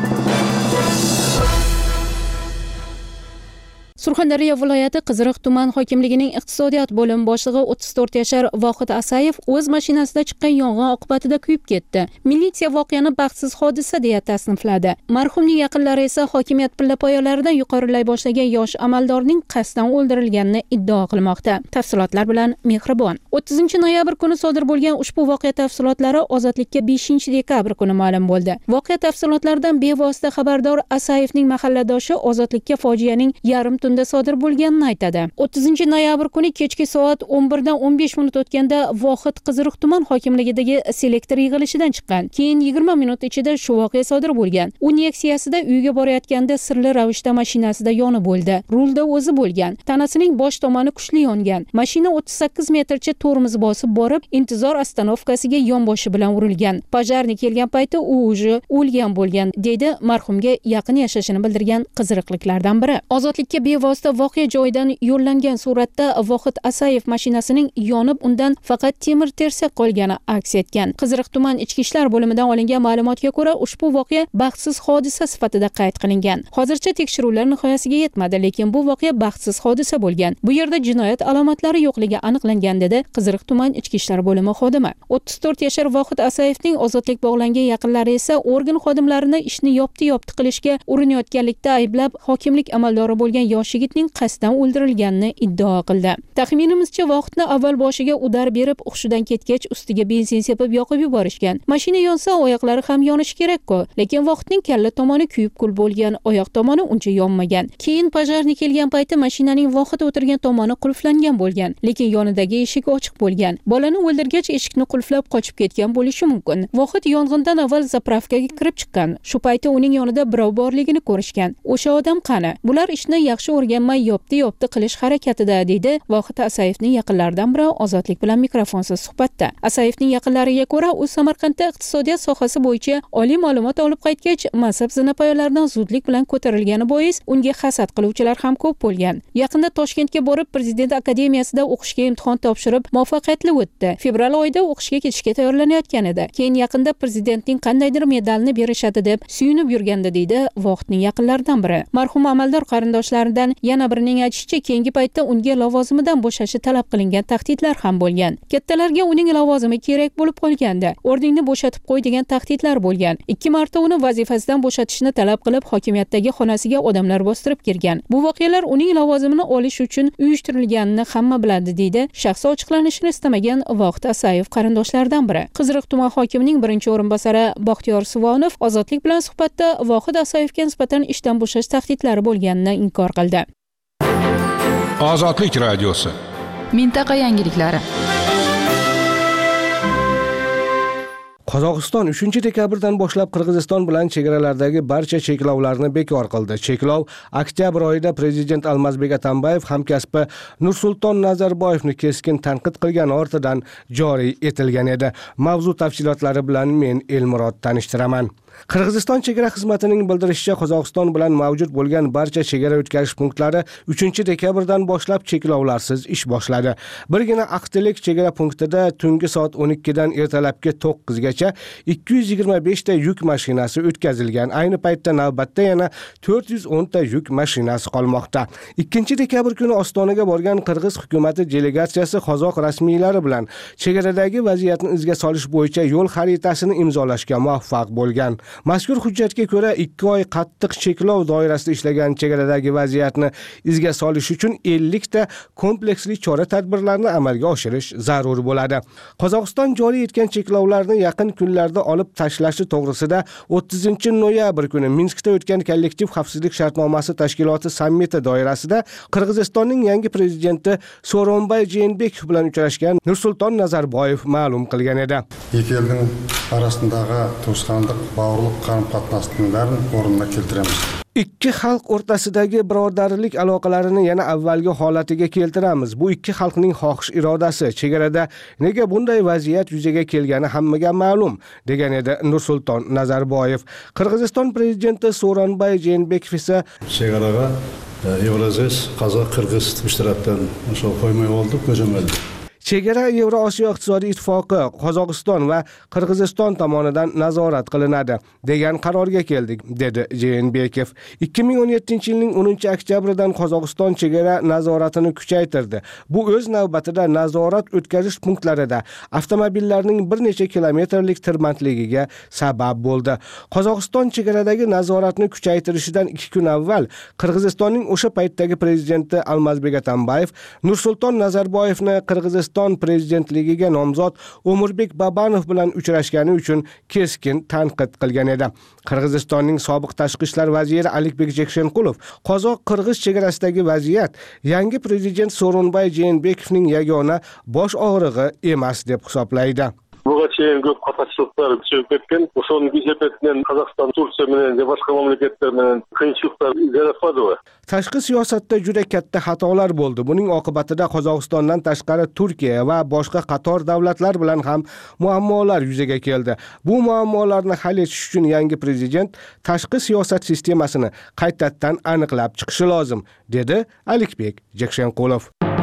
Surxondaryo viloyati Qiziriq tuman hokimligining iqtisodiyot bo'limi boshlig'i 34 yashar Vohid Asayev o'z mashinasida chiqqan yong'in oqibatida kuyib ketdi. Militsiya voqeani baxtsiz hodisa deya tasnifladi. Marhumning yaqinlari esa hokimiyat pillapoyalaridan yuqorilay boshlagan yosh amaldorning qasddan o'ldirilganini iddao qilmoqda. Tafsilotlar bilan Mehribon. 30 noyabr kuni sodir bo'lgan ushbu voqea tafsilotlari Ozodlikka 5 dekabr kuni ma'lum bo'ldi. Voqea tafsilotlaridan bevosita xabardor Asayevning mahalladoshi Ozodlikka fojianing yarim tunda sodir bo'lganini aytadi. 30 noyabr kuni kechki soat 11 dan 15 minut o'tganda Vohid Qiziriq tuman hokimligidagi selektor yig'ilishidan chiqqan. Keyin 20 minut ichida shu voqea sodir bo'lgan. U Nexia'sida uyga borayotganda sirli ravishda mashinasida yonib bo'ldi. Rulda o'zi bo'lgan. Tanasining bosh tomoni kuchli yongan. Mashina 38 metrcha tormoz bosib borib, intizor ostanovkasiga yonboshi bilan urilgan. Pojarnik kelgan payti u o'zi o'lgan bo'lgan, deydi marhumga yaqin yashashini bildirgan qiziriqliklardan biri. Ozodlikka bevosita voqea joyidan yo'llangan suratda Vohid Asayev mashinasining yonib, undan faqat temir tersak qolgani aks etgan. Qiziriq tuman ichki ishlar bo'limidan olingan ma'lumotga ko'ra, ushbu voqea baxtsiz hodisa sifatida qayd qilingan. Hozircha tekshiruvlar nihoyasiga yetmadi, lekin bu voqea baxtsiz hodisa bo'lgan. Bu yerda jinoyat alomatlari yo'qligi aniqlangan, dedi Qiziriq tuman ichki ishlar bo'limi xodimi. 34 yashar Vohid Asayevning ozodlik bog'langan yaqinlari esa organ xodimlarini ishni yopti qilishga urinayotganlikda ayblab, hokimlik amaldori bo'lgan yosh yigitning qasddan o'ldirilganini iddao qildi. Taxminimizcha Vohidni avval boshiga udar berib, hushidan ketgach ustiga benzin sepib yoqib yuborishgan. Mashina yonsa oyoqlari ham yonishi kerak-ku, lekin Vohidning kalla tomoni kuyib kul bo'lgan, oyoq tomoni uncha yonmagan. Keyin pojarnik kelgan payti mashinaning Vohid o'tirgan tomoni qulflangan bo'lgan, lekin yonidagi eshik ochiq bo'lgan. Bolani o'ldirgach eshikni qulflab qochib ketgan bo'lishi mumkin. Vohid yong'indan avval zapravkaga kirib chiqqan. Shu payti uning yonida birov borligini ko'rishgan. O'sha odam qani? Bular ishni yaxshi o'rganmay yopti qilish harakatida, deydi Vohid Asayevning yaqinlaridan biri Ozodlik bilan mikrofonsiz suhbatda. Asayevning yaqinlariga ko'ra, u Samarqandda iqtisodiyot sohasi bo'yicha oliy ma'lumot olib qaytgach, mansab zinapoyalaridan zudlik bilan ko'tarilgani bois unga hasad qiluvchilar ham ko'p bo'lgan. Yaqinda Toshkentga borib, Prezident akademiyasida o'qishga imtihon topshirib, muvaffaqiyatli o'tdi. Fevral oyida o'qishga ketishga tayyorlanayotgan edi. Keyin yaqinda prezidentning qandaydir medalini berishadi deb suyunib yurgandi, deydi Vohidning yaqinlaridan biri. Marhum amaldor qarindoshlaridan yana birining aytishicha, keyingi paytda unga lavozimidan bo'shashi talab qilingan tahdidlar ham bo'lgan. Kattalarga uning lavozimi kerak bo'lib qolganda, o'rningni bo'shatib qo'y degan tahdidlar bo'lgan. 2 marta uni vazifasidan bo'shatishni talab qilib, hokimiyatdagi xonasiga odamlar bostirib kirgan. Bu voqealar uning lavozimini olish uchun uyushtirilganini hamma biladi, deydi shaxsi ochiqlanishini istamagan Vohid Asayev qarindoshlaridan biri. Qiziriq tuman hokimining birinchi o'rinbosari Baxtiyor Suvonov Ozodlik bilan suhbatda Vohid Asayevga nisbatan ishdan bo'shash tahdidlari bo'lganini inkor qildi. Ozodlik radiosi. Mintaqa yangiliklari. Qozog'iston 3-dekabrdan boshlab Qirg'iziston bilan chegaralardagi barcha cheklovlarni bekor qildi. Cheklov oktyabr oyida prezident Almazbek Atambayev hamkasbi Nursulton Nazarboyevni keskin tanqid qilgani ortidan joriy etilgan edi. Mavzu tafsilotlari bilan men Elmurod tanishtiraman. Qirg'iziston chegara xizmatining bildirishicha, Qozog'iston bilan mavjud bo'lgan barcha chegara o'tkazish punktlari 3-dekabrdan boshlab cheklovlarsiz ish boshladi. Birgina Aqtelik chegara punktida tungi soat 12 dan ertalabki 9 gacha 225 ta yuk mashinasi o'tkazilgan. Ayni paytda navbatda yana 410 ta yuk mashinasi qolmoqda. 2-dekabr kuni Ostonaga borgan Qirg'iz hukumati delegatsiyasi qozoq rasmiylari bilan chegaradagi vaziyatni izga solish bo'yicha yo'l xaritasini imzolashga muvaffaq bo'lgan. Mazkur hujjatga ko'ra 2 oy qattiq cheklov doirasida ishlagan chegaradagi vaziyatni izga solish uchun 50 ta kompleksli chora-tadbirlarni amalga oshirish zarur bo'ladi. Qozog'iston joriy etgan cheklovlarni yaqin kunlarda olib tashlashi to'g'risida 30-noyabr kuni Minskda o'tgan kollektiv xavfsizlik shartnomasi tashkiloti sammiti doirasida Qirg'izistonning yangi prezidenti Sooronbay Jeenbekov bilan uchrashgan Nursulton Nazarboyev ma'lum qilgan edi. Ikki elning arasındagi to'sqanlik, bağırlık qarım-qatnasının bärini o'rnuna keltiremiz. Ikki xalq o'rtasidagi birodarlik aloqalarini yana avvalgi holatiga keltiramiz. Bu ikki xalqning xohish irodasi. Chegarada nega bunday vaziyat yuzaga kelgani hammaga ma'lum, degan edi Nursulton Nazarboyev. Qirg'iziston prezidenti Sooronbay Jeenbekov esa chegaraga Евразес, Qozoq, Qirg'iz uch tarafdan o'sha qo'ymay oldi, ko'jamaldi. Chegara Yevrosiyo iqtisodiy ittifoqi Qozog'iston va Qirg'iziston tomonidan nazorat qilinadi degan qarorga keldik, dedi Jeenbekov. 2017-yilning 10-oktyabridan Qozog'iston chegara nazoratini kuchaytirdi. Bu o'z navbatida nazorat o'tkazish punktlarida avtomobillarning bir necha kilometrlik tirbandligiga sabab bo'ldi. Qozog'iston chegaradagi nazoratni kuchaytirishidan 2 kun avval Qirg'izistonning o'sha paytdagi prezidenti Almazbek Atambayev Nursulton Nazarboyevni Qirg'iziston prezidentligiga nomzod O'murbek Babanov bilan uchrashgani uchun keskin tanqid qilgan edi. Qirg'izistonning sobiq tashqi ishlar vaziri Alikbek Jekshenqulov qozoq-qirg'iz chegarasidagi vaziyat yangi prezident Sooronbay Jeenbekovning yagona bosh og'rig'i emas deb hisoblaydi. Buga cheyin ko'p qatorchiliklar chiqib ketgan. O'shaning kesepetinden Qozog'iston, Turkiya bilan va boshqa mamlakatlar bilan qiyinchiliklar yaratmadi. Tashqi siyosatda juda katta xatolar bo'ldi. Buning oqibatida Qozog'istondan tashqari Turkiya va boshqa qator davlatlar bilan ham muammolar yuzaga keldi. Bu muammolarni hal etish uchun yangi prezident tashqi siyosat sistemasini qaytadan aniqlab chiqishi lozim, dedi Alikbek Jekshenqulov.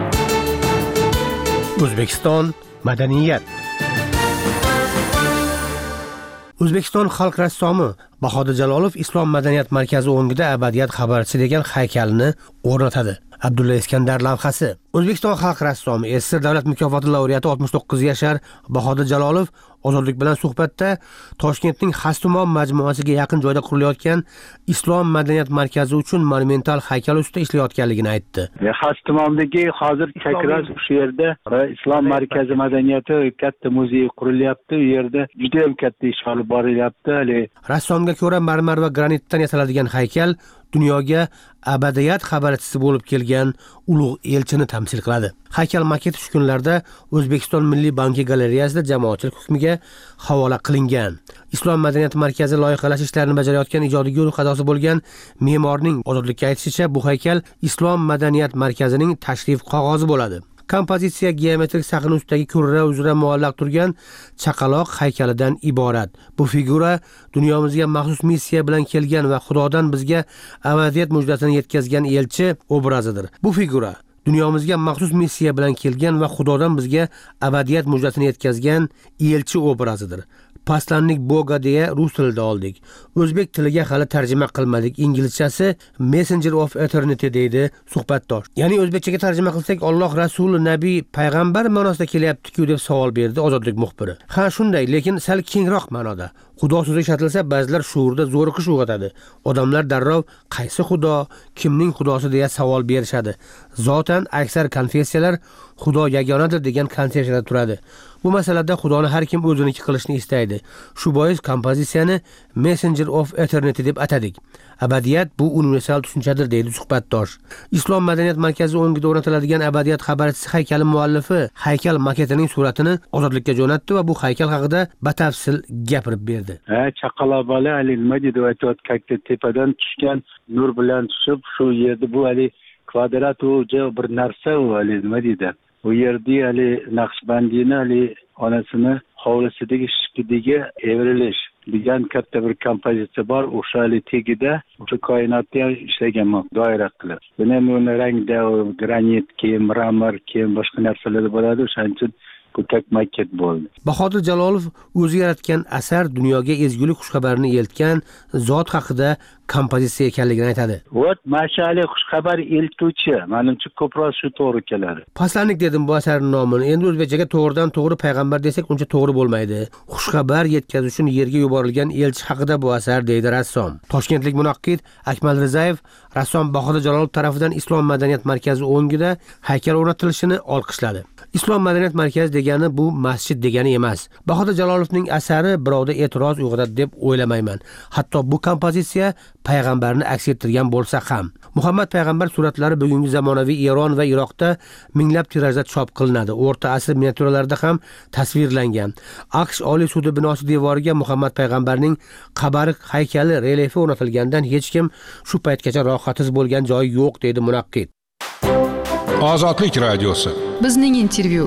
O'zbekiston madaniyat. O'zbekiston xalq rassomi Bahodir Jalolov Islom madaniyat markazi o'ngida abadiyat xabarchisi degan haykalni o'rnatadi. Abdulla Iskandar lavhasi. O'zbekiston xalq rassomi SSR davlat mukofoti laureati 69 yashar Bahodir Jalolov ozodlik bilan suhbatda Toshkentning Xastumon majmuasiga yaqin joyda qurilayotgan Islom madaniyat markazi uchun monumental haykal ustida ishlayotganligini aytdi. Xastumondagi hozir chakras shu yerda Islom markazi madaniyati katta muzey qurilyapti. U yerda juda ham katta ish olib borilyapti. Rassomga ko'ra marmar va granitdan yasaladigan haykal dunyoga abadiyat xabarchisi bo'lib kelgan ulug' elchini tamsil qiladi. Haykal maketi shu kunlarda O'zbekiston Milliy banki galereyasida jamoatchilik hukmiga havola qilingan. Islom madaniyat markazi loyihalash ishlarini bajarayotgan ijodiy guruh a'zosi bo'lgan me'morning ozodlikka aytishicha, bu haykal Islom madaniyat markazining tashrif qog'ozi bo'ladi. Kompozitsiya geometrik sahna ustidagi kurra uzra muallaq turgan chaqaloq haykalidan iborat. Bu figura dunyomizga maxsus missiya bilan kelgan va Xudodan bizga abadiyat mujdasini yetkazgan elchi obrazidir. Bu figura dunyomizga maxsus missiya bilan kelgan va Xudodan bizga abadiyat mujdasini yetkazgan elchi obrazidir. Paslanlik Boga deya rus tilida oldik. O'zbek tiliga hali tarjima qilmadik. Inglizchasi Messenger of Eternity deydi suhbatdosh. Ya'ni o'zbekchaga tarjima qilsak Alloh rasuli, nabiy, payg'ambar ma'nosida kelyapti-ku deb savol berdi ozodlik muxbiri. Ha, shunday, lekin sal kengroq ma'noda. Xudo so'zi ishlatilsa, ba'zilar shuurda zo'riqish uyg'otadi. Odamlar darrov qaysi xudo, kimning xudosi deya savol berishadi. Zotan aksar konfessiyalar Xudo yagonadir degan konsepsiyada turadi. Bu masalada Xudoni har kim o'ziniki qilishni istaydi. Shu bois kompozitsiyani Messenger of Eternity deb atadik. Abadiyat bu universal tushunchadir, deydi suhbatdosh. Islom madaniyat markazi o'ngida o'rnatiladigan abadiyat xabarchisi haykali muallifi haykal maketining suratini ozodlikka jo'natdi va bu haykal haqida batafsil gapirib berdi. Chaqaloq bola ali nima deb aytayotgan, tepadan tushgan nur bilan tushib, shu yerda bu ali kvadrat bir narsa ali nima deydi? U yerda ali Naqshbandiyni ali onasini hovlisidagi shikidagi evrilish degan katta bir kompozitsiya bor. O'sha ali tegida o'sha koinotni ishlagan doira qilib. Buni rangda granit, keyin mramor, keyin boshqa narsalar bo'ladi. O'shaning uchun bu tek maket bo'ldi. Bahodir Jalolov o'zi yaratgan asar dunyoga ezgulik xushxabarini eltgan zot haqida kompozitsiya ekanligini aytadi. Mashali xushxabar eltuvchi, menimcha ko'proq shu to'g'ri keladi. Paslanlik dedim bu asarning nomini. Endi o'zbekchaga to'g'ridan to'g'ri payg'ambar desak uncha to'g'ri bo'lmaydi. Xushxabar yetkazish uchun yerga yuborilgan elchi haqida bu asar, deydi rassom. Toshkentlik munaqqid Akmal Rizayev rassom Bahodir Jalolov tomonidan Islom madaniyat markazi o'ngida haykal o'rnatilishini olqishladi. Islom madaniyat markazi degani bu masjid degani emas. Bahodir Jalolovning asari birovda e'tiroz uyg'otadi deb o'ylamayman. Hatto bu kompozitsiya payg'ambarni aks ettirgan bo'lsa ham. Muhammad payg'ambar suratlari bugungi zamonaviy Eron va Iroqda minglab tirajda chop qilinadi. O'rta asr miniatyuralarida ham tasvirlangan. AQSh Oliy sudi binosi devoriga Muhammad payg'ambarning qabri haykali relyefi o'rnatilgandan hech kim shu paytgacha rohatsiz bo'lgan joyi yo'q, deydi munaqqid. Ozodlik radiosi. Bizning intervyu.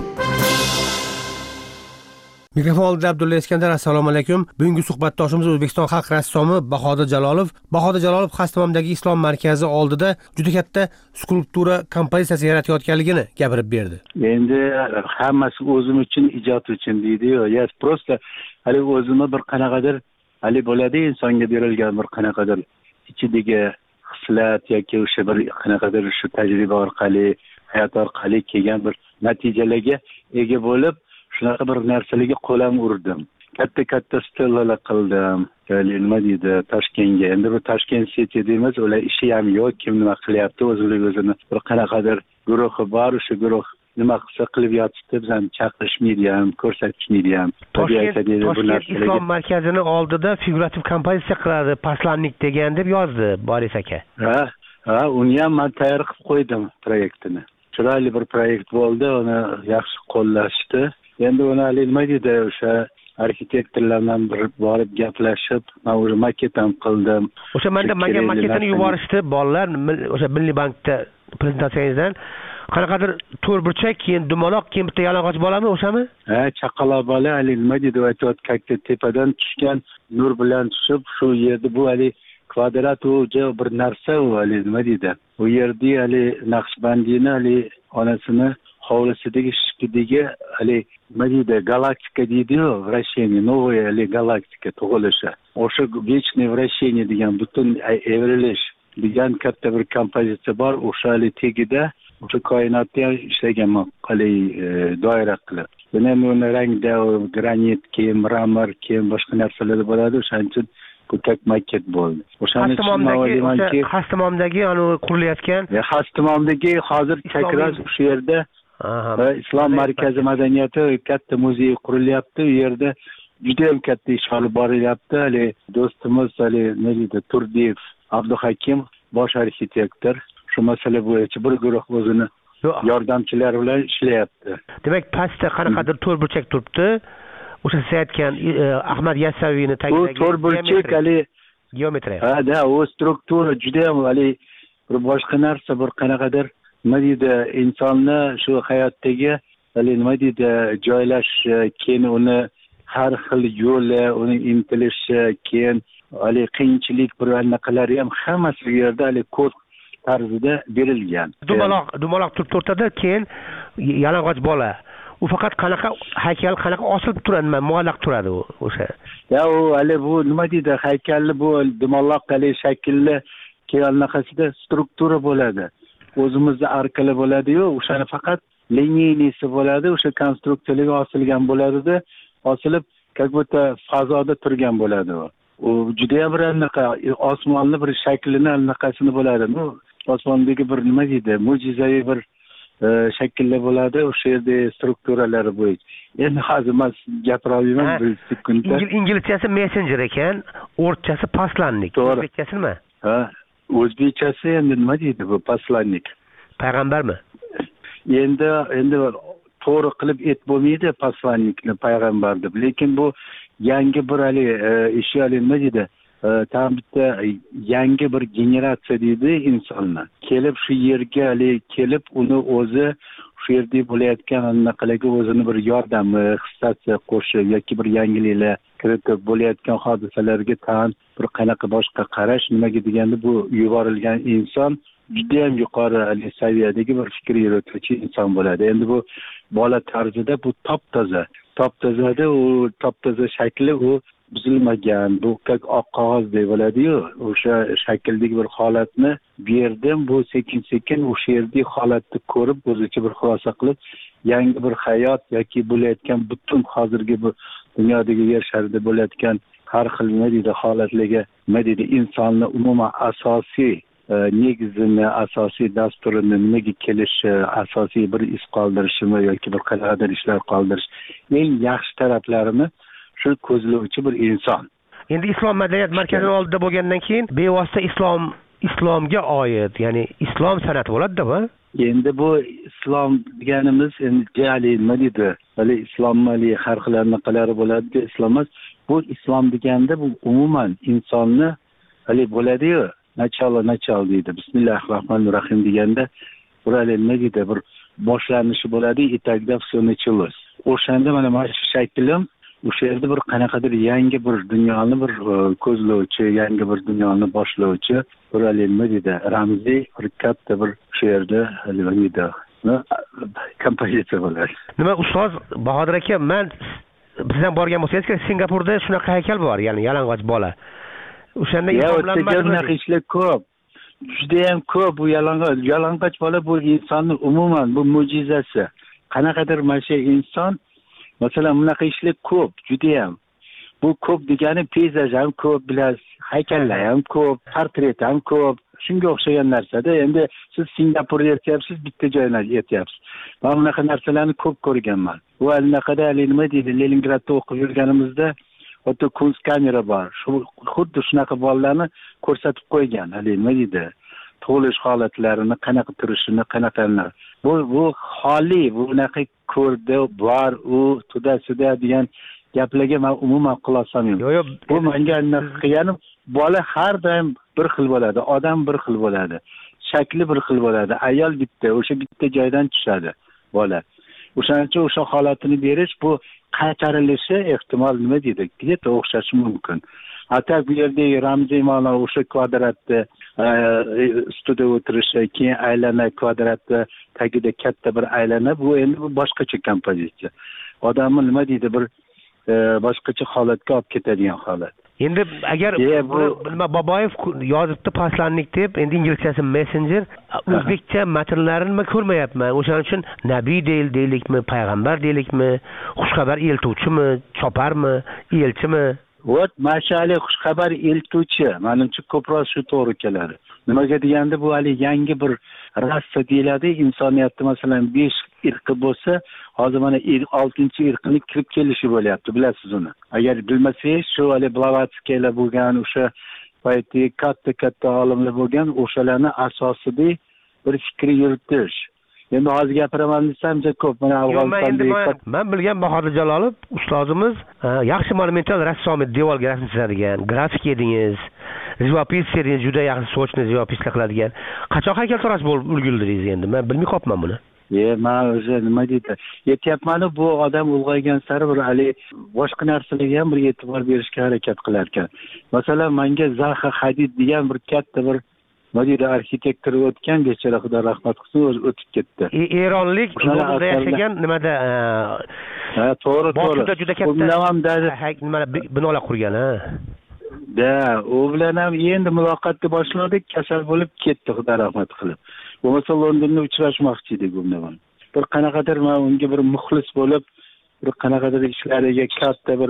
Mikrofon oldida Abdulla Iskandar. Assalomu alaykum. Bugungi suhbatdoshimiz O'zbekiston xalq rassomi Bahodir Jalolov. Bahodir Jalolov Xastamomdagi Islom markazi oldida juda katta skulptura kompozitsiyasi yaratayotganligini gapirib berdi. Endi hammasi o'zim uchun, ijod uchun deydi-yu. Ya prosta hali o'zimni bir qanaqadir hali bo'ladi insonga berilgan bir qanaqadir ichidagi hislat yoki o'sha bir qanaqadir shu tajriba orqali, hayot orqali kelgan bir natijalarga ega bo'lib, shunaqa bir narsalarga qo'lam urdim. Katta stellalar qildim. Nima deydi, Toshkentga. Endi bu Toshkent City deymiz, ular ishi ham yo'q, kim nima qilyapti, o'zini bir qanaqadir guruhi bor, o'sha guruh nima qilsa qilib yotibdi, bizani chaqirishmaydi ham, ko'rsatishmaydi ham. Toshkent Islom markazini oldida figurativ kompozitsiya qiladi, Paslannik degan deb yozdi Boris aka. Ha, uni ham men tayyor qilib qo'ydim proyektini. Chiroyli bir proyekt bo'ldi, uni yaxshi qo'llashdi. Endi uni nima deydi, o'sha arxitektorlardan bir borib gaplashib, men o'sha maket ham qildim. O'sha menga maketini yuborishdi bolalar, o'sha Milliy bankda prezentatsiyangizdan. Qanaqadir to'rtburchak, keyin dumaloq, keyin bitta yalang'och bolami o'shami? Ha, chaqaloq bola, nima deydi, aytayotganda tepadan tushgan nur bilan tushib, shu yerda bu kvadrat bir narsa u nima deydi. U yerda Naqshbandiyni onasini hovlisidagi shikidagi nima deydi, galaktika deydi-yu, vrashение, новая galaktika tug'ilishi. O'sha вечное vrashение degan butun evrilish degan katta bir kompozitsiya bor. O'sha tegida o'sha koinotda ishlaganman, doira qilib. Buni rangda granit, keyin mramor, keyin boshqa narsalar bo'ladi. O'shaning uchun bu maket bo'ldi. Xastamomdagi qurilayotgan. Xastamomdagi hozir chakras o'sha yerda Islom markazi madaniyati katta muzey qurilyapti. U yerda juda ham katta ish olib borilyapti. Do'stimiz Turdiyev Abduhakim bosh arxitektor shu masala bo'yicha bir guruh o'zini yordamchilari bilan ishlayapti. Demak, pastda qanaqadir to'rtburchak turibdi. O'sha siz aytgan Ahmad Yassaviyni tagidagi bu to'rtburchak geometriya. Ha, u struktura juda ham bir boshqa narsa, bir qanaqadir nima deydi, insonni shu hayotdagi nima deydi, joylash, keyin uni har xil yo'li, uni intilishi, keyin qiyinchilik bir anaqalari ham hammasi bu yerda kod tarzida berilgan. Dumaloq turibdi o'rtada, keyin yalang'och bola. U faqat qanaqa haykal, qanaqa osilib turadi, muallaq turadi o'sha. Ya u bu nima deydi, haykalni bu dumaloq shaklli kelinaqasida struktura bo'ladi. O'zimizda arkali bo'ladi-yu, o'shani faqat liniyasi bo'ladi, o'sha konstruksiyaga osilgan bo'ladi-da, osilib как будто fazoda turgan bo'ladi u. U juda ham bir anaqa osmonni bir shaklini anaqasini bo'ladi. Bu osmondagi bir nima deydi, mo'jizaviy bir shakllar bo'ladi, o'sha yerda strukturalari bo'yicha. Endi hozir men gapira olmayman bir sekundda. Inglizchasi messenger ekan, o'rtchasi paslannik. O'zbekchasimi? Ha, o'zbekchasi endi nima deydi bu paslannik? Payg'ambarmi? Endi to'g'ri qilib bo'lmaydi paslannikni payg'ambar deb. Lekin bu yangi bir ishi nima deydi? Tam bitta yangi bir generatsiya deydi insonni. Kelib shu yerga kelib uni o'zi shu yerda bo'layotgan anaqalarga o'zini bir yordami, hissasi qo'shib yoki bir yangiliklar kiritib bo'layotgan hodisalarga tan bir qanaqa boshqa qarash, nimaga deganda bu yuborilgan inson juda ham yuqori saviyadagi bir fikr yurituvchi inson bo'ladi. Endi bu bola tarzida bu top-tozada u top-toza shakli u buzilmagan, bu oq qog'ozdek bo'ladi-yu, o'sha shakldagi bir holatni berdim, bu sekin-sekin o'sha yerdagi holatni ko'rib, o'zicha bir xulosa qilib, yangi bir hayot yoki bo'layotgan butun hozirgi bu dunyodagi yer sharida bo'layotgan har xil nima deydi holatlarga nima deydi insonni umuman asosiy negizini, asosiy dasturini nimaga kelishi, asosiy bir iz qoldirishimi yoki bir qanaqadir ishlar qoldirish, eng yaxshi taraflarini shu ko'zlovchi bir inson. Endi islom madaniyat markazini oldida bo'lgandan keyin bevosita islomga oid, ya'ni islom san'ati bo'ladi-da bu. Endi bu islom deganimiz endi nima deydi? Hali islomli har xil anaqalari bo'ladi, islom emas. Bu islom deganda bu umuman insonni hali bo'ladi-yu, nachal deydi. Bismillahirrohmanirrohim deganda bir nima deydi? Bir boshlanishi bo'ladi, etagida все началось. O'shanda mana shu shaklim o'sha yerda bir qanaqadir yangi bir dunyoni bir ko'zlovchi, yangi bir dunyoni boshlovchi bir nima deydi? Ramziy bir katta bir shu yerda nima deydi? Kompozitsiya bo'ladi. Nima ustoz Bahodir aka, men bizdan borgan bo'lsangiz, Singapurda shunaqa haykal bor, ya'ni yalang'och bola. O'shanda insonlar ishlar ko'p. Juda ham ko'p bu yalang'och bola bu insonning umuman bu mo'jizasi. Qanaqadir mana shu inson masalan bunaqa ishlar ko'p, juda ham. Bu ko'p degani peyzaj ham ko'p, bilasiz, haykallar ham ko'p, portret ham ko'p. Shunga o'xshagan narsada endi siz Singapurda aytyapsiz, bitta joydan aytyapsiz. Men bunaqa narsalarni ko'p ko'rganman. Bu anaqada nima deydi, Leningradda o'qib yurganimizda o'ta kunstkamera bor. Xuddi shunaqa bolalarni ko'rsatib qo'ygan. Nima deydi? Tug'ilish holatlarini, qanaqa turishini, qanaqalar. Bu xoli, bunaqa ko'rdi, bor, u tuda-suda degan gaplarga men umuman quloq solmayman. Bu menga anaqa qilgani bola har doim bir xil bo'ladi, odam bir xil bo'ladi, shakli bir xil bo'ladi, ayol bitta, o'sha bitta joydan tushadi bola. O'shaning uchun o'sha holatini berish bu qaytarilishi ehtimol nima deydi, где-то o'xshashi mumkin. Hatta bu yerdagi ramziy ma'no o'sha kvadratda ustida o'tirishi, keyin aylana kvadratda tagida katta bir aylana, bu endi boshqacha kompozitsiya. Odamni nima deydi, bir boshqacha holatga olib ketadigan holat. Endi agar Boboyev yozibdi paslanlik deb, endi inglizchasi messenger, o'zbekcha matnlarini ko'rmayapman. O'shaning uchun nabiy deylikmi, payg'ambar deylikmi, xushxabar eltuvchimi, choparmi, elchimi? Vot mashali xushxabar eltuvchi. Menimcha ko'proq shu to'g'ri keladi. Nimaga deganda bu hali yangi bir rassa deyiladi. Insoniyatda masalan 5 irqi bo'lsa, hozir mana 6-irqning kirib kelishi bo'lyapti, bilasiz uni. Agar bilmasangiz, shu hali Blavatskiylar bo'lgan, o'sha paytdagi katta olimlar bo'lgan, o'shalarning asosida bir fikr yuritish. Endi hozir gapiraman desam, ko'p. Mana Afg'onistonda men bilgan Bahodir Jalolov ustozimiz yaxshi monumental rassom edi, devorga rasm chizadigan, grafik edingiz, живопись edingiz, juda yaxshi sochni живописlar qiladigan. Qachon haykaltarosh bo'lib ulgurdingiz endi? Men bilmay qolibman buni. Men o'zi nima deydi? Aytyapman, bu odam ulg'aygan sari bir hali boshqa narsalarga ham bir e'tibor berishga harakat qilar ekan. Masalan, menga Zaha Hadid degan bir katta bir Madina arxitektor o'tgan, bechora Xudo rahmat qilsin, o'zi o'tib ketdi. Eronlik Londonda yashagan nimada? To'g'ri. Juda katta binolar qurgan, ha. U bilan ham endi muloqotni boshladik, kasal bo'lib ketdi, Xudo rahmat qilib. Bo'lmasa Londonda uchrashmoqchi edik u bilan. Bir qanaqadir men unga bir muxlis bo'lib, bir qanaqadir ishlariga katta bir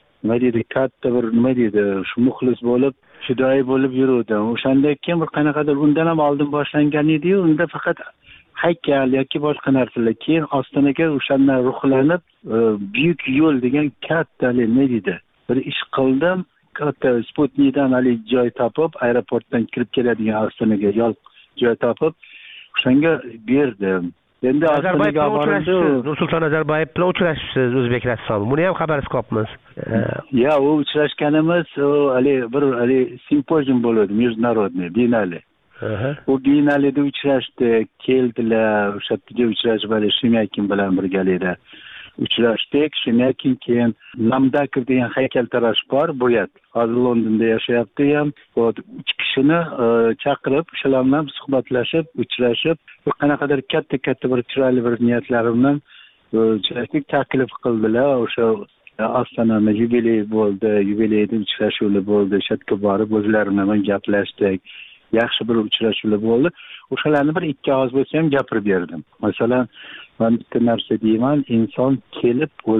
nima deydi, shu muxlis bo'lib, fidoyi bo'lib yuruvdim. O'shanda keyin bir qanaqadir undan ham oldin boshlangan edi-yu, unda faqat haykal yoki boshqa narsalar. Keyin ostinaga o'shandan ruhlanib, buyuk yo'l degan katta nima deydi, bir ish qildim. Katta Sputnikdan joy topib, aeroportdan kirib keladigan ostinaga yo'l joy topib, o'shanga berdim. Endi Ozarbayevga bordim. Nursulton Nazarbayev bilan uchrashibsiz, o'zbek rassomi. Buni ham xabarsiz qolibmiz. U uchrashganimiz bir simpozium bo'ladi, международный, bienale. U bienaleda uchrashdik, keldilar, o'sha yerga uchrashib, Shimyakin bilan birgalikda uchrashdik. Shimyakin keyin Namdakov degan haykaltarosh bor, bo'yat. Hozir Londonda yashayapti ham. 3 kishini chaqirib, shular bilan suhbatlashib, uchrashib, bir qanaqadir katta bir chiroyli bir niyatlari bilan uchrashdik, taklif qildilar. O'sha Ostonada yubiley bo'ldi, yubileyda uchrashuvlar bo'ldi. Shatga borib, o'zlari bilan gaplashdik. Yaxshi bir uchrashuvlar bo'ldi. O'shalarni bir ikki og'iz bo'lsa ham gapirib berdim. Masalan, men bitta narsa deyman, inson kelib o'zi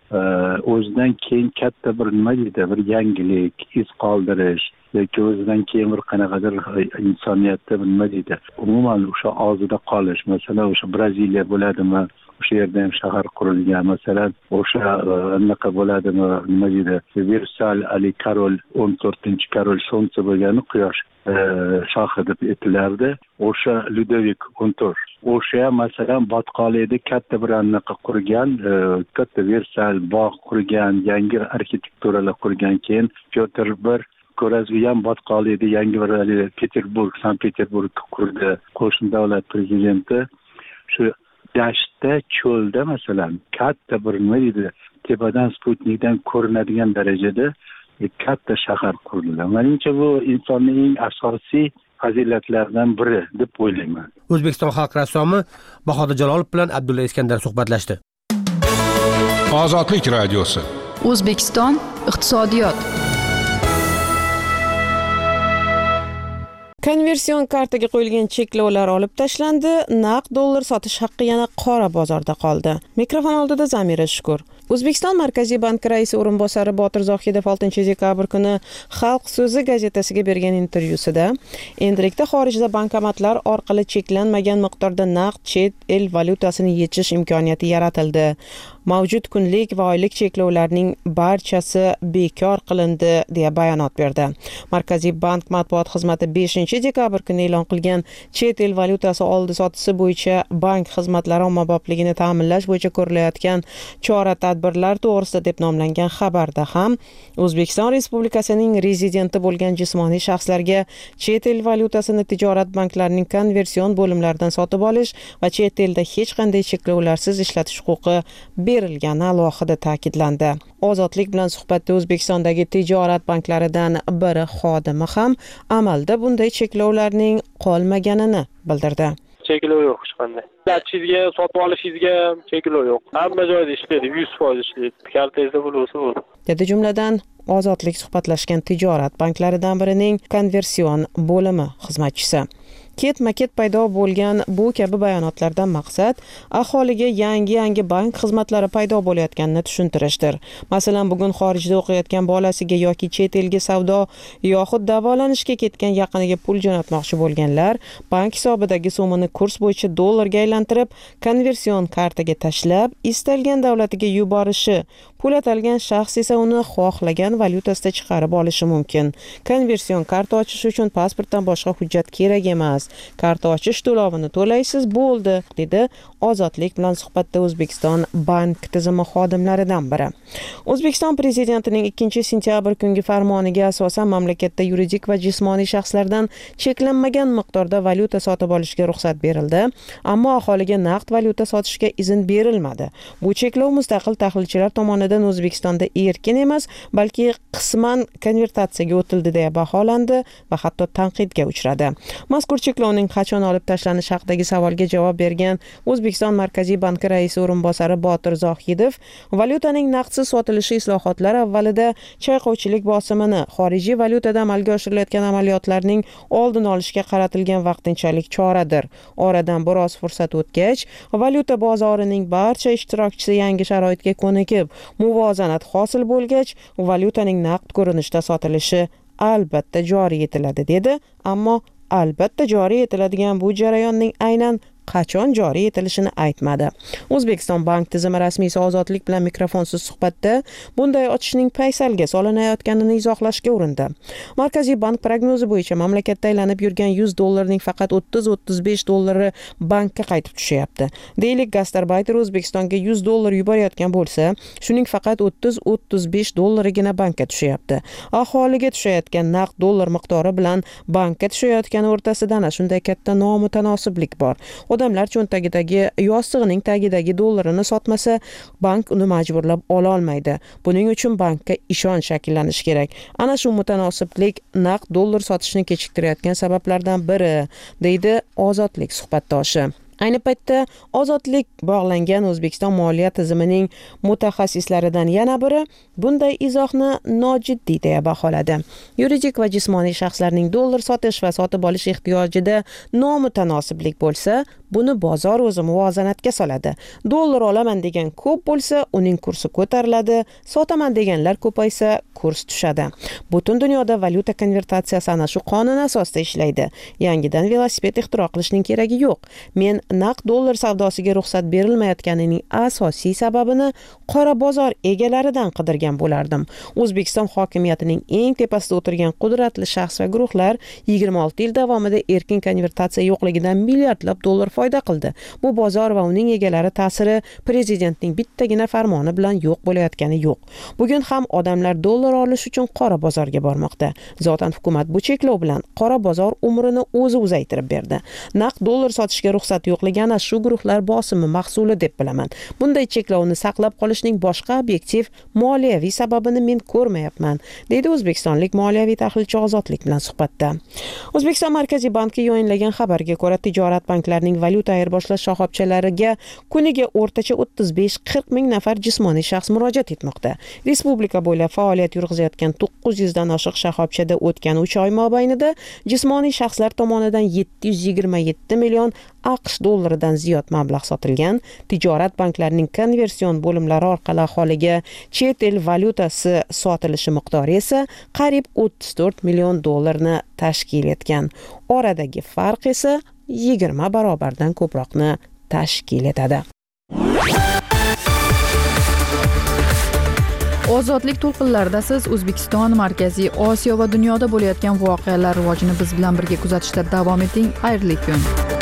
o'zidan keyin katta bir nima deydi, bir yangilik, iz qoldirish yoki o'zidan keyin bir qanaqadir insoniyatda bir nima deydi, umuman o'sha og'zida qolish. Masalan, o'sha Braziliya bo'ladimi? O'sha yerda ham shahar qurilgan. Masalan, o'sha anaqa bo'ladimi? Nima deydi? Versal Ali Karol 14-Karol Solnse bo'lgani quyosh shohi deb aytilardi. O'sha Ludovik 14. O'sha masalan Botqolikda katta bir anaqa qurgan, katta Versal bog' qurgan, yangi arxitekturalar qurgan. Keyin Pyotr bir ko'razgi ham Botqolikda yangi bir Sankt-Peterburg qurdi. Qo'shni davlat prezidenti shu dashtda, cho'lda masalan katta bir nima deydi, tepadan Sputnikdan ko'rinadigan darajada katta shahar qurdilar. Menimcha bu insonning eng asosiy fazilatlaridan biri deb o'ylayman. O'zbekiston xalq rassomi Bahodir Jalolov bilan Abdulla Iskandar suhbatlashdi. Ozodlik radiosi. O'zbekiston iqtisodiyot. Konversion kartaga qo'yilgan cheklovlar olib tashlandi, naqd dollar sotish haqqi yana qora bozorda qoldi. Mikrofon oldida Zamira Shukur. O'zbekiston Markaziy banki raisi o'rinbosari Botir Zohidov 6-dekabr kuni Xalq so'zi gazetasiga bergan intervyusida endilikda xorijda bankomatlar orqali cheklanmagan miqdorda naqd chet el valyutasini yechish imkoniyati yaratildi. Mavjud kunlik va oylik cheklovlarning barchasi bekor qilindi deya bayonot berdi. Markaziy bank matbuot xizmati 5-dekabr kuni e'lon qilgan chet el valyutasi oldi-sotisi bo'yicha bank xizmatlari ommabopligini ta'minlash bo'yicha ko'rilayotgan chora-tadbirlar to'g'risida deb nomlangan xabarda ham O'zbekiston Respublikasining rezidenti bo'lgan jismoniy shaxslarga chet el valyutasini tijorat banklarining konversion bo'limlaridan sotib olish va chet elda hech qanday cheklovlarsiz ishlatish huquqi berilgani alohida ta'kidlandi. Ozodlik bilan suhbatda O'zbekistondagi tijorat banklaridan biri xodimi ham amalda bunday cheklovlarning qolmaganini bildirdi. Cheklov yo'q hech qanday. Ishlatishingiz, sotib olishingizga cheklov yo'q. Hamma joyda ishlaydi, 100% ishlaydi. Kartangizda bo'lsa bo'ldi. Dedi jumladan Ozodlik suhbatlashgan tijorat banklaridan birining konversion bo'limi xizmatchisi. Ketma-ket paydo bo'lgan bu kabi bayonotlardan maqsad aholiga yangi bank xizmatlari paydo bo'layotganini tushuntirishdir. Masalan, bugun xorijda o'qiyotgan bolasiga yoki chet elga savdo yoxud davolanishga ketgan yaqiniga pul jo'natmoqchi bo'lganlar bank hisobidagi summani kurs bo'yicha dollarga aylantirib, konversion kartaga tashlab, istalgan davlatiga yuborishi, pul atalgan shaxs esa uni xohlagan valyutasida chiqarib olishi mumkin. Konversion karta ochish uchun pasportdan boshqa hujjat kerak emas. Karta ochish to'lovini to'laysiz, bo'ldi, dedi Ozodlik bilan suhbatda O'zbekiston bank tizimi xodimlaridan biri. O'zbekiston prezidentining 2-sentyabr kungi farmoniga asosan mamlakatda yuridik va jismoniy shaxslardan cheklanmagan miqdorda valyuta sotib olishga ruxsat berildi, ammo aholiga naqd valyuta sotishga izn berilmadi. Bu cheklov mustaqil tahlilchilar tomonidan O'zbekistonda erkin emas, balki qisman konvertatsiyaga o'tildi deya baholandi va hatto tanqidga uchradi. Mazkur cheklovning qachon olib tashlanishi haqidagi savolga javob bergan O'zbekiston Markaziy banki raisi o'rinbosari Botir Zohidov, valyutaning naqdsiz sotilishi islohotlar avvalida chayqovchilik bosimini, xorijiy valyutada amalga oshirilayotgan amaliyotlarning oldini olishga qaratilgan vaqtinchalik choradir. Oradan biroz fursat o'tgach, valyuta bozorining barcha ishtirokchisi yangi sharoitga ko'nikib, muvozanat hosil bo'lgach, valyutaning naqd ko'rinishda sotilishi albatta joriy etiladi, dedi. Ammo albatta joriy etiladigan bu jarayonning aynan qachon joriy etilishini aytmadi. O'zbekiston bank tizimi rasmiysi Ozodlik bilan mikrofonsiz suhbatda bunday ochishning paysalga solinayotganini izohlashga urindi. Markaziy bank prognozi bo'yicha mamlakatda aylanib yurgan 100 dollarning faqat 30-35 dollari bankka qaytib tushyapti. Deylik, gastarbayter O'zbekistonga 100 dollar yuborayotgan bo'lsa, shuning faqat 30-35 dollarigina bankka tushyapti. Aholiga tushayotgan naqd dollar miqdori bilan bankka tushayotgan o'rtasida ana shunday katta nomutanosiblik bor. Odamlar cho'ntagidagi yostig'ining tagidagi dollarini sotmasa, bank uni majburlab ola olmaydi. Buning uchun bankka ishonch shakllanishi kerak. Ana shu mutanosiblik naqd dollar sotishni kechiktirayotgan sabablardan biri, deydi Ozodlik suhbatdoshi. Ayni paytda Ozodlik bog'langan O'zbekiston moliya tizimining mutaxassislaridan yana biri bunday izohni nojiddiy deya baholadi. Yuridik va jismoniy shaxslarning dollar sotish va sotib olish ehtiyojida nomutanosiblik bo'lsa, buni bozor o'zi muvozanatga soladi. Dollar olaman degan ko'p bo'lsa, uning kursi ko'tariladi, sotaman deganlar ko'paysa, kurs tushadi. Butun dunyoda valyuta konvertatsiyasi ana shu qonun asosida ishlaydi. Yangidan velosiped ixtiro qilishning keragi yo'q. Men naqd dollar savdosiga ruxsat berilmayotganining asosiy sababini qora bozor egalaridan qidirgan bo'lardim. O'zbekiston hokimiyatining eng tepasida o'tirgan qudratli shaxs va guruhlar 26 yil davomida erkin konvertatsiya yo'qligidan milliardlab dollar foyda qildi. Bu bozor va uning egalari ta'siri prezidentning bittagina farmoni bilan yo'q bo'layotgani yo'q. Bugun ham odamlar dollar olish uchun qora bozorga bormoqda. Zotan hukumat bu cheklov bilan qora bozor umrini o'zi uzaytirib berdi. Naqd dollar sotishga ruxsat yo'qligi ana shu guruhlar bosimi mahsuli deb bilaman. Bunday cheklovni saqlab qolishning boshqa obyektiv moliyaviy sababini men ko'rmayapman, deydi o'zbekistonlik moliyaviy tahlilchi Ozodlik bilan suhbatda. O'zbekiston Markaziy banki yo'inlagan xabarga ko'ra, tijorat banklarining valyuta ayirboshlash shoxobchalariga kuniga o'rtacha 35-40 ming nafar jismoniy shaxs murojaat etmoqda. Respublika bo'ylab faoliyat yurg'izayotgan 900 dan oshiq shoxobchada o'tgan 3 oy mobaynida jismoniy shaxslar tomonidan 727 million AQSh dollaridan ziyod mablag' sotilgan. Tijorat banklarining konversion bo'limlari orqali aholiga chet el valyutasi sotilishi miqdori esa qariyb 34 million dollarni tashkil etgan. Oradagi farq esa 20 barobardan ko'proqni tashkil etadi. Ozodlik to'lqinlarida siz O'zbekiston, Markaziy Osiyo va dunyoda bo'layotgan voqealar rivojini biz bilan birga kuzatishda davom eting. Xayrli kun.